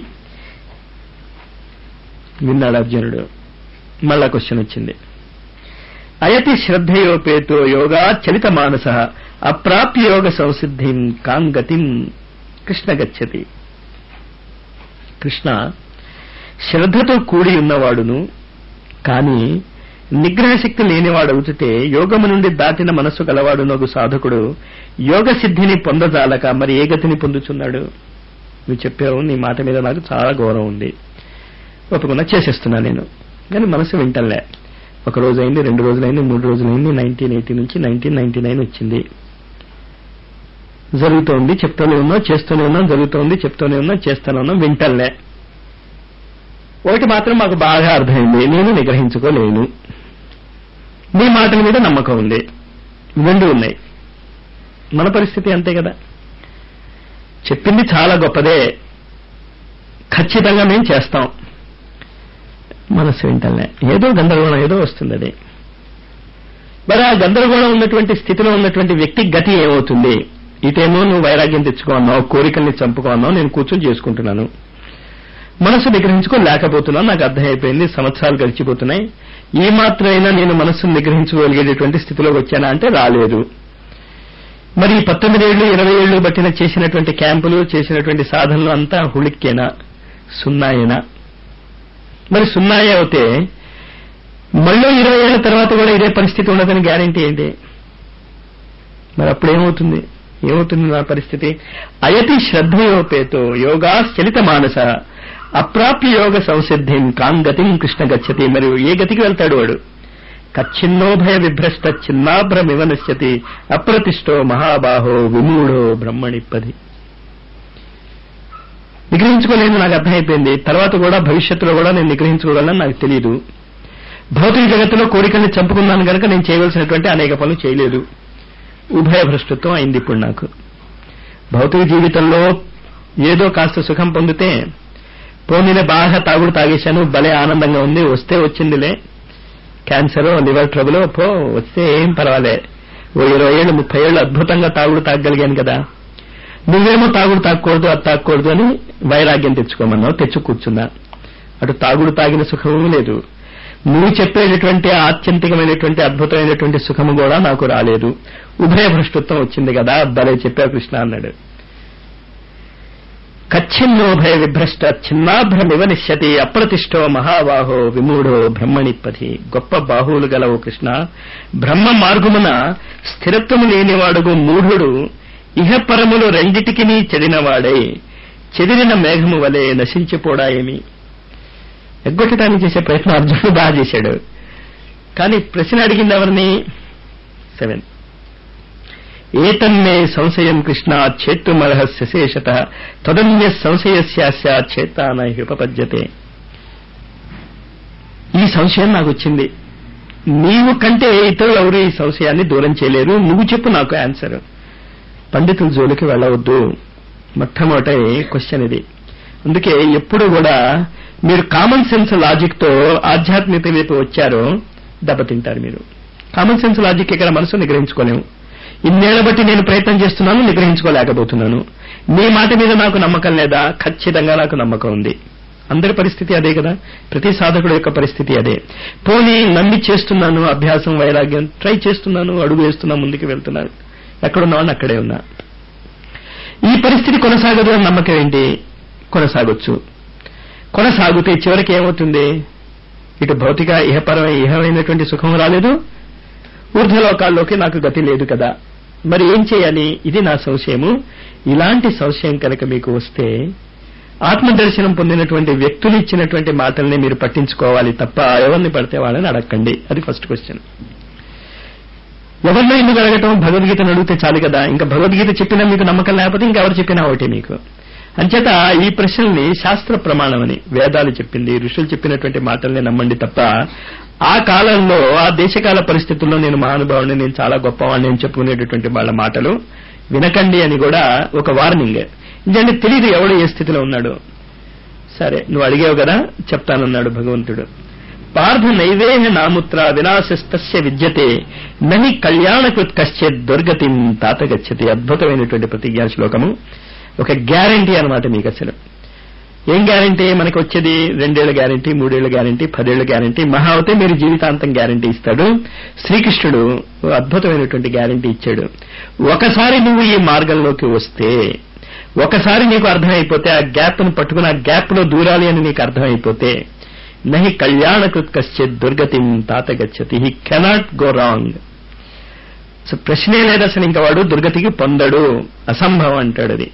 విన్నాడు అర్జునుడు. మళ్ళా క్వశ్చన్ వచ్చింది. అయతి శ్రద్ధయోపేతో యోగా చలిత మానస అప్రాప్య యోగ సంసిద్ధిం కాంగతిం కృష్ణ గచ్చతి. కృష్ణ, శ్రద్ధతో కూడి ఉన్నవాడును కానీ నిగ్రహశక్తి లేనివాడవుతుంటే యోగము నుండి దాటిన మనస్సు గలవాడునొక సాధకుడు యోగ సిద్ధిని పొందజాలక మరి ఏ గతిని పొందుతున్నాడు? నువ్వు చెప్పావు, నీ మాట మీద నాకు చాలా గౌరవం ఉంది, ఒప్పుకున్నా, చేసేస్తున్నా నేను. కానీ మనసు వింటలే. ఒక రోజు అయింది, రెండు రోజులైంది, మూడు రోజులైంది, నైన్టీన్ ఎయిటీ నుంచి నైన్టీన్ నైన్టీ నైన్ వచ్చింది. జరుగుతోంది, చెప్తూనే ఉన్నా, చేస్తూనే ఉన్నా, జరుగుతోంది, చెప్తూనే ఉన్నా, చేస్తూనే ఉన్నా, వింటలే. ఒకటి మాత్రం మాకు బాగా అర్థమైంది, నేను నిగ్రహించుకోలేను. నీ మాటల మీద నమ్మకం ఉంది. రెండు ఉన్నాయి. మన పరిస్థితి అంతే కదా. చెప్పింది చాలా గొప్పదే, ఖచ్చితంగా మేము చేస్తాం, మనస్సు వింటలే. ఏదో గందరగోళం ఏదో వస్తుంది. అది మరి ఆ గందరగోళం ఉన్నటువంటి స్థితిలో ఉన్నటువంటి వ్యక్తి గతి ఏమవుతుంది? ఇటేమో నువ్వు వైరాగ్యం తెచ్చుకో అన్నావు, కోరికల్ని చంపుకో అన్నావు, నేను కూర్చొని చేసుకుంటున్నాను. మనసు నిగ్రహించుకోలేకపోతున్నాను, నాకు అర్థమైపోయింది, సంవత్సరాలు గడిచిపోతున్నాయి, ఈ మాత్రమైనా నేను మనస్సును నిగ్రహించుకోగలిగేటటువంటి స్థితిలోకి వచ్చానా అంటే రాలేదు. మరి ఈ పంతొమ్మిది ఏళ్లు ఇరవై ఏళ్లు బట్టిన చేసినటువంటి క్యాంపులు, చేసినటువంటి సాధనలు అంతా హుళిక్కేనా, సున్నాయేనా? మరి సున్నాయే అవుతే మళ్ళీ ఇరవై ఏళ్ల తర్వాత కూడా ఇదే పరిస్థితి ఉండదని గ్యారంటీ ఏంటి? మరి అప్పుడేమవుతుంది? ఏమవుతుంది నా పరిస్థితి? అయతి శ్రద్ధయోపేతో యోగా చలిత మానస అప్రాప్య యోగ సంసిద్ధిం కాంగతిం కృష్ణ గచ్చతి. మరి ఏ గతికి వెళ్తాడు వాడు? కచ్చిన్నోభయ విభ్రష్ట చిన్నాభ్రమివ నశ్యతి అప్రతిష్టో మహాబాహో విమూఢో బ్రహ్మణిప్పది. నిగ్రహించుకోలేదు, నాకు అర్థమైపోయింది. తర్వాత కూడా భవిష్యత్తులో కూడా నేను నిగ్రహించుకోగలను నాకు తెలియదు. భౌతిక జగత్తులో కోరికల్ని చంపుకున్నాను కనుక నేను చేయవలసినటువంటి అనేక పనులు చేయలేదు. ఉభయ భ్రష్టత్వం అయింది ఇప్పుడు నాకు. భౌతిక జీవితంలో ఏదో కాస్త సుఖం పొందితే పోనీనే బాగా తాగుడు తాగేశాను, భలే ఆనందంగా ఉంది, వస్తే వచ్చిందిలే, క్యాన్సరో లివర్ ట్రబులో పో, వస్తే ఏం పర్వాలే, ఓ ఇరవై ఏళ్ళు ముప్పై ఏళ్ళు అద్భుతంగా తాగుడు తాగగలిగాను కదా. నువ్వేమో తాగుడు తాగకూడదు, అది తాగకూడదు అని వైరాగ్యం తెచ్చుకోమన్నావు, తెచ్చు కూర్చున్నా. అటు తాగుడు తాగిన సుఖము లేదు, నువ్వు చెప్పేటటువంటి ఆత్యంతికమైనటువంటి అద్భుతమైనటువంటి సుఖము కూడా నాకు రాలేదు. ఉభయ భ్రష్టత్వం వచ్చింది కదా. భలే చెప్పావు కృష్ణ అన్నాడు. కచ్చిన్నోభయ విభ్రష్ట చిన్నాభ్రమివ నిశ్యతి అప్రతిష్టో మహాబాహో విమూఢో బ్రహ్మణిపతి. గొప్ప బాహువులు గలవు కృష్ణ, బ్రహ్మ మార్గమున స్థిరత్వము లేనివాడుగు మూఢుడు ఇహపరములు రెండిటికినీ చెడినవాడై చెదిరిన మేఘము వలె నశించిపోడా ఏమి. ఎగ్గొట్టడానికి చేసే ప్రయత్నం అర్జునుడు బాగా చేశాడు. కానీ ప్రశ్న అడిగింది ఎవరిని? సెవెన్. ఏతన్మే సంశయం కృష్ణ చేత్తుమర్హస్య శేషత తదన్య సంశయస్యాస్య చేతాన హ్యుపపద్యతే. ఈ సంశయం నాకు వచ్చింది, నీవు కంటే ఇతరులు ఎవరు ఈ సంశయాన్ని దూరం చేయలేరు, నువ్వు చెప్పు నాకు ఆన్సర్. పండితుల జోలికి వెళ్ళవద్దు, మొట్టమొదటి క్వశ్చన్ ఇది. అందుకే ఎప్పుడు కూడా మీరు కామన్ సెన్స్ లాజిక్ తో ఆధ్యాత్మికత వైపు వచ్చారో దెబ్బతింటారు మీరు. కామన్ సెన్స్ లాజిక్ ఇక్కడ మనసు నిగ్రహించుకోలేము. ఇన్నేళ్ల బట్టి నేను ప్రయత్నం చేస్తున్నాను, నిగ్రహించుకోలేకపోతున్నాను. నీ మాట మీద నాకు నమ్మకం లేదా? ఖచ్చితంగా నాకు నమ్మకం ఉంది. అందరి పరిస్థితి అదే కదా, ప్రతి సాధకుడు యొక్క పరిస్థితి అదే. పోనీ నమ్మి చేస్తున్నాను, అభ్యాసం వైరాగ్యం ట్రై చేస్తున్నాను, అడుగు వేస్తున్నా, ముందుకు వెళ్తున్నాను, ఎక్కడున్నామని అక్కడే ఉన్నా. ఈ పరిస్థితి కొనసాగదు అని నమ్మకం ఏంటి? కొనసాగొచ్చు. కొనసాగితే చివరికి ఏమవుతుంది? ఇటు భౌతిక ఇహపరమైన ఇహమైనటువంటి సుఖం రాలేదు, ఊర్ధ్వలోకాల్లోకి నాకు గతి లేదు కదా. మరి ఏం చేయాలి? ఇది నా సంశయము. ఇలాంటి సంశయం కనుక మీకు వస్తే ఆత్మదర్శనం పొందినటువంటి వ్యక్తులు ఇచ్చినటువంటి మాటల్ని మీరు పట్టించుకోవాలి తప్ప ఎవరిని పడితే వాళ్ళని అడగండి. అది ఫస్ట్ క్వశ్చన్. ఎవరినో ఎందుకు అడగటం? భగవద్గీతను అడిగితే చాలు కదా. ఇంకా భగవద్గీత చెప్పినా మీకు నమ్మకం లేకపోతే ఇంకెవరు చెప్పినా ఒకటే మీకు. అంచేత ఈ ప్రశ్నల్ని శాస్త్ర ప్రమాణమని వేదాలు చెప్పింది, ఋషులు చెప్పినటువంటి మాటల్ని నమ్మండి తప్ప ఆ కాలంలో ఆ దేశకాల పరిస్థితుల్లో నేను మహానుభావుని, నేను చాలా గొప్పవాడిని అని చెప్పుకునేటటువంటి వాళ్ళ మాటలు వినకండి అని కూడా ఒక వార్నింగ్. ఎందుకంటే తెలియదు ఎవడు ఏ స్థితిలో ఉన్నాడు. సరే నువ్వు అడిగావు కదా చెప్తానన్నాడు భగవంతుడు. పార్థ నైవేహ నాముత్ర వినాశస్తస్య విద్యతే నహి కళ్యాణకృత్ కశ్చిత్ దుర్గతిం తాత గచ్చతి. అద్భుతమైనటువంటి ప్రతిజ్ఞా శ్లోకము. ఒక గ్యారంటీ అన్నమాట మీకు. అసలు ఏం గ్యారంటీ మనకు వచ్చేది? రెండేళ్ల గ్యారంటీ, మూడేళ్ల గ్యారంటీ, పదేళ్ల గ్యారంటీ, మహా అవుతే మీరు జీవితాంతం గ్యారంటీ ఇస్తాడు శ్రీకృష్ణుడు. అద్భుతమైనటువంటి గ్యారంటీ ఇచ్చాడు. ఒకసారి నువ్వు ఈ మార్గంలోకి వస్తే, ఒకసారి నీకు అర్థమైపోతే, ఆ గ్యాప్ ను పట్టుకుని ఆ గ్యాప్ లో దూరాలి అని నీకు అర్థమైపోతే, నహి కళ్యాణకృత్ కశ్చిత్ దుర్గతిం తాత గచ్చతి. He cannot go wrong. So ప్రశ్నే లేదు అసలు. ఇంకా వాడు దుర్గతికి పొందడు, అసంభవం అంటాడు. అది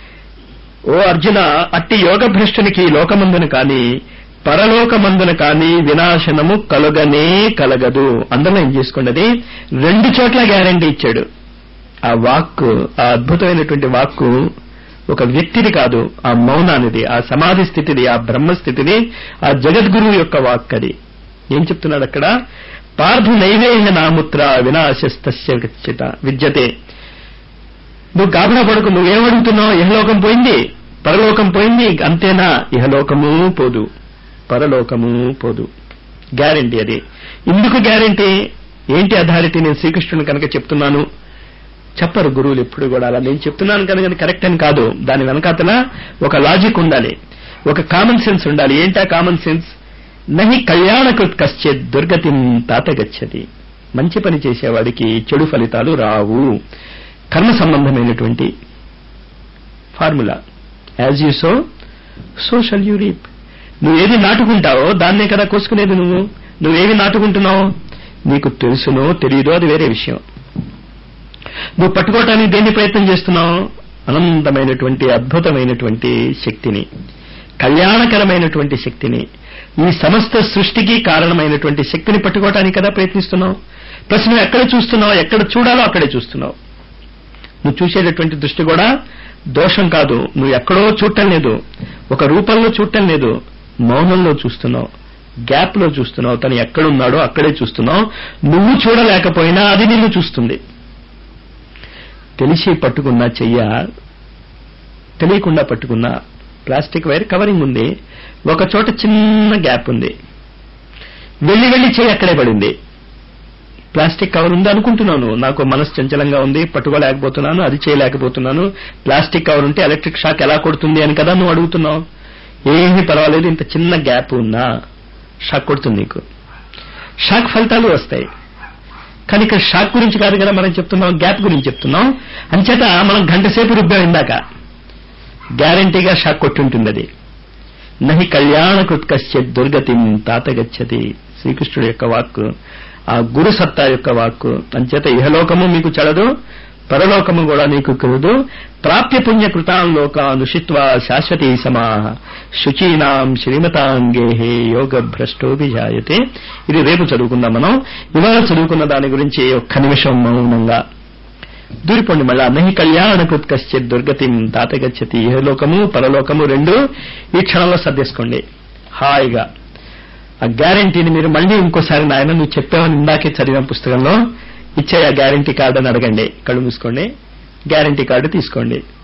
ఓ అర్జున, అట్టి యోగ భ్రష్టునికి లోకమందున కాని పరలోకమందున కాని వినాశనము కలుగనే కలగదు. అందులో ఏం చేసుకోండి. అది రెండు చోట్ల గ్యారంటీ ఇచ్చాడు. ఆ వాక్కు, ఆ అద్భుతమైనటువంటి వాక్కు ఒక వ్యక్తిది కాదు, ఆ మౌనానిది, ఆ సమాధి స్థితిది, ఆ బ్రహ్మస్థితిది, ఆ జగద్గురువు యొక్క వాక్. అది ఏం చెప్తున్నాడు అక్కడ? పార్థ నైవేహ నాముత్ర వినాశస్తస్య విద్యతే. నువ్వు గాబరా పడుకు. నువ్వేమడుగుతున్నావు? ఇహలోకం పోయింది, పరలోకం పోయింది, అంతేనా? ఇహలోకము పోదు, పరలోకము పోదు. గ్యారంటీ అది. ఎందుకు గ్యారంటీ? ఏంటి అథారిటీ? నేను శ్రీకృష్ణుని కనుక చెప్తున్నాను. చెప్పరు గురువులు ఎప్పుడు కూడా. అలా నేను చెప్తున్నాను కనుక కరెక్ట్ అని కాదు. దాని వెనకాతల ఒక లాజిక్ ఉండాలి, ఒక కామన్ సెన్స్ ఉండాలి. ఏంటా కామన్ సెన్స్? నహి కళ్యాణకృత్ కశ్చిత్ దుర్గతిం తాత గచ్చతి. మంచి పని చేసేవాడికి చెడు ఫలితాలు రావు. కర్మ సంబంధమైనటువంటి formula. As you sow so shall you reap. నువ్వేది నాటుకుంటావో దాన్నే కదా కోసుకునేది. నువ్వు నువ్వేవి నాటుకుంటున్నావు నీకు తెలుసునో తెలియదో అది వేరే విషయం. నువ్వు పట్టుకోవటానికి దేన్ని ప్రయత్నం చేస్తున్నావు? అనంతమైనటువంటి అద్భుతమైనటువంటి శక్తిని, కళ్యాణకరమైనటువంటి శక్తిని, ఈ సమస్త సృష్టికి కారణమైనటువంటి శక్తిని పట్టుకోవటానికి కదా ప్రయత్నిస్తున్నావు. ప్లస్ నువ్వు ఎక్కడ చూస్తున్నావు? ఎక్కడ చూడాలో అక్కడే చూస్తున్నావు. నువ్వు చూసేటటువంటి దృష్టి కూడా దోషం కాదు. నువ్వు ఎక్కడో చూడటం లేదు, ఒక రూపంలో చూడటం లేదు, మౌనంలో చూస్తున్నావు, గ్యాప్ లో చూస్తున్నావు. తను ఎక్కడున్నాడో అక్కడే చూస్తున్నావు. నువ్వు చూడలేకపోయినా అది నిన్ను చూస్తుంది. తెలిసి పట్టుకున్నా చెయ్య, తెలియకుండా పట్టుకున్నా. ప్లాస్టిక్ వైర్ కవరింగ్ ఉంది, ఒక చోట చిన్న గ్యాప్ ఉంది, వెళ్లి వెళ్లి చెయ్యి అక్కడే పడింది. ప్లాస్టిక్ కవర్ ఉంది అనుకుంటున్నాను, నాకు మనసు చంచలంగా ఉంది, పట్టుకోలేకపోతున్నాను, అది చేయలేకపోతున్నాను. ప్లాస్టిక్ కవర్ ఉంటే ఎలక్ట్రిక్ షాక్ ఎలా కొడుతుంది అని కదా నువ్వు అడుగుతున్నావు. ఏమీ పర్వాలేదు, ఇంత చిన్న గ్యాప్ ఉన్నా షాక్ కొడుతుంది నీకు. షాక్ ఫలితాలు వస్తాయి. కానీ ఇక్కడ షాక్ గురించి కాదు కదా మనం చెప్తున్నాం, గ్యాప్ గురించి చెప్తున్నాం. అంచేత మనం గంట సేపు రుబ్బాం ఇందాక, గ్యారంటీగా షాక్ కొట్టుంటుంది అది. నహి కళ్యాణకృత్ కశ్చిత్ దుర్గతిం తాత గచ్చతి. శ్రీకృష్ణుడు యొక్క వాక్కు, ఆ గురు సత్తా యొక్క వాక్కు. అంచేత ఇహలోకము మీకు చెడదు, పరలోకము కూడా నీకు కలదు. ప్రాప్య పుణ్యకృతాం లోకానుషిత్వా శాశ్వతీ సమాః శుచీనాం శ్రీమతాంగేహే యోగ భ్రష్టోభిజాయతే. ఇది రేపు చదువుకుందాం మనం. ఇవాళ చదువుకున్న దాని గురించి ఒక్క నిమిషం మౌనంగా దూరిపోండి. మళ్ళా నహి కళ్యాణకృత్ కశ్చిత్ దుర్గతిం తాత గచ్చతి. ఇహలోకము పరలోకము రెండు ఈ క్షణంలో సర్దేసుకోండి హాయిగా. ఆ గ్యారంటీని మీరు మళ్ళీ ఇంకోసారి నాయన నువ్వు చెప్పావని ఇందాకే చదివిన పుస్తకంలో ఇచ్చే ఆ గ్యారంటీ కార్డు అని అడగండి. కళ్ళు మూసుకోండి, గ్యారంటీ కార్డు తీసుకోండి.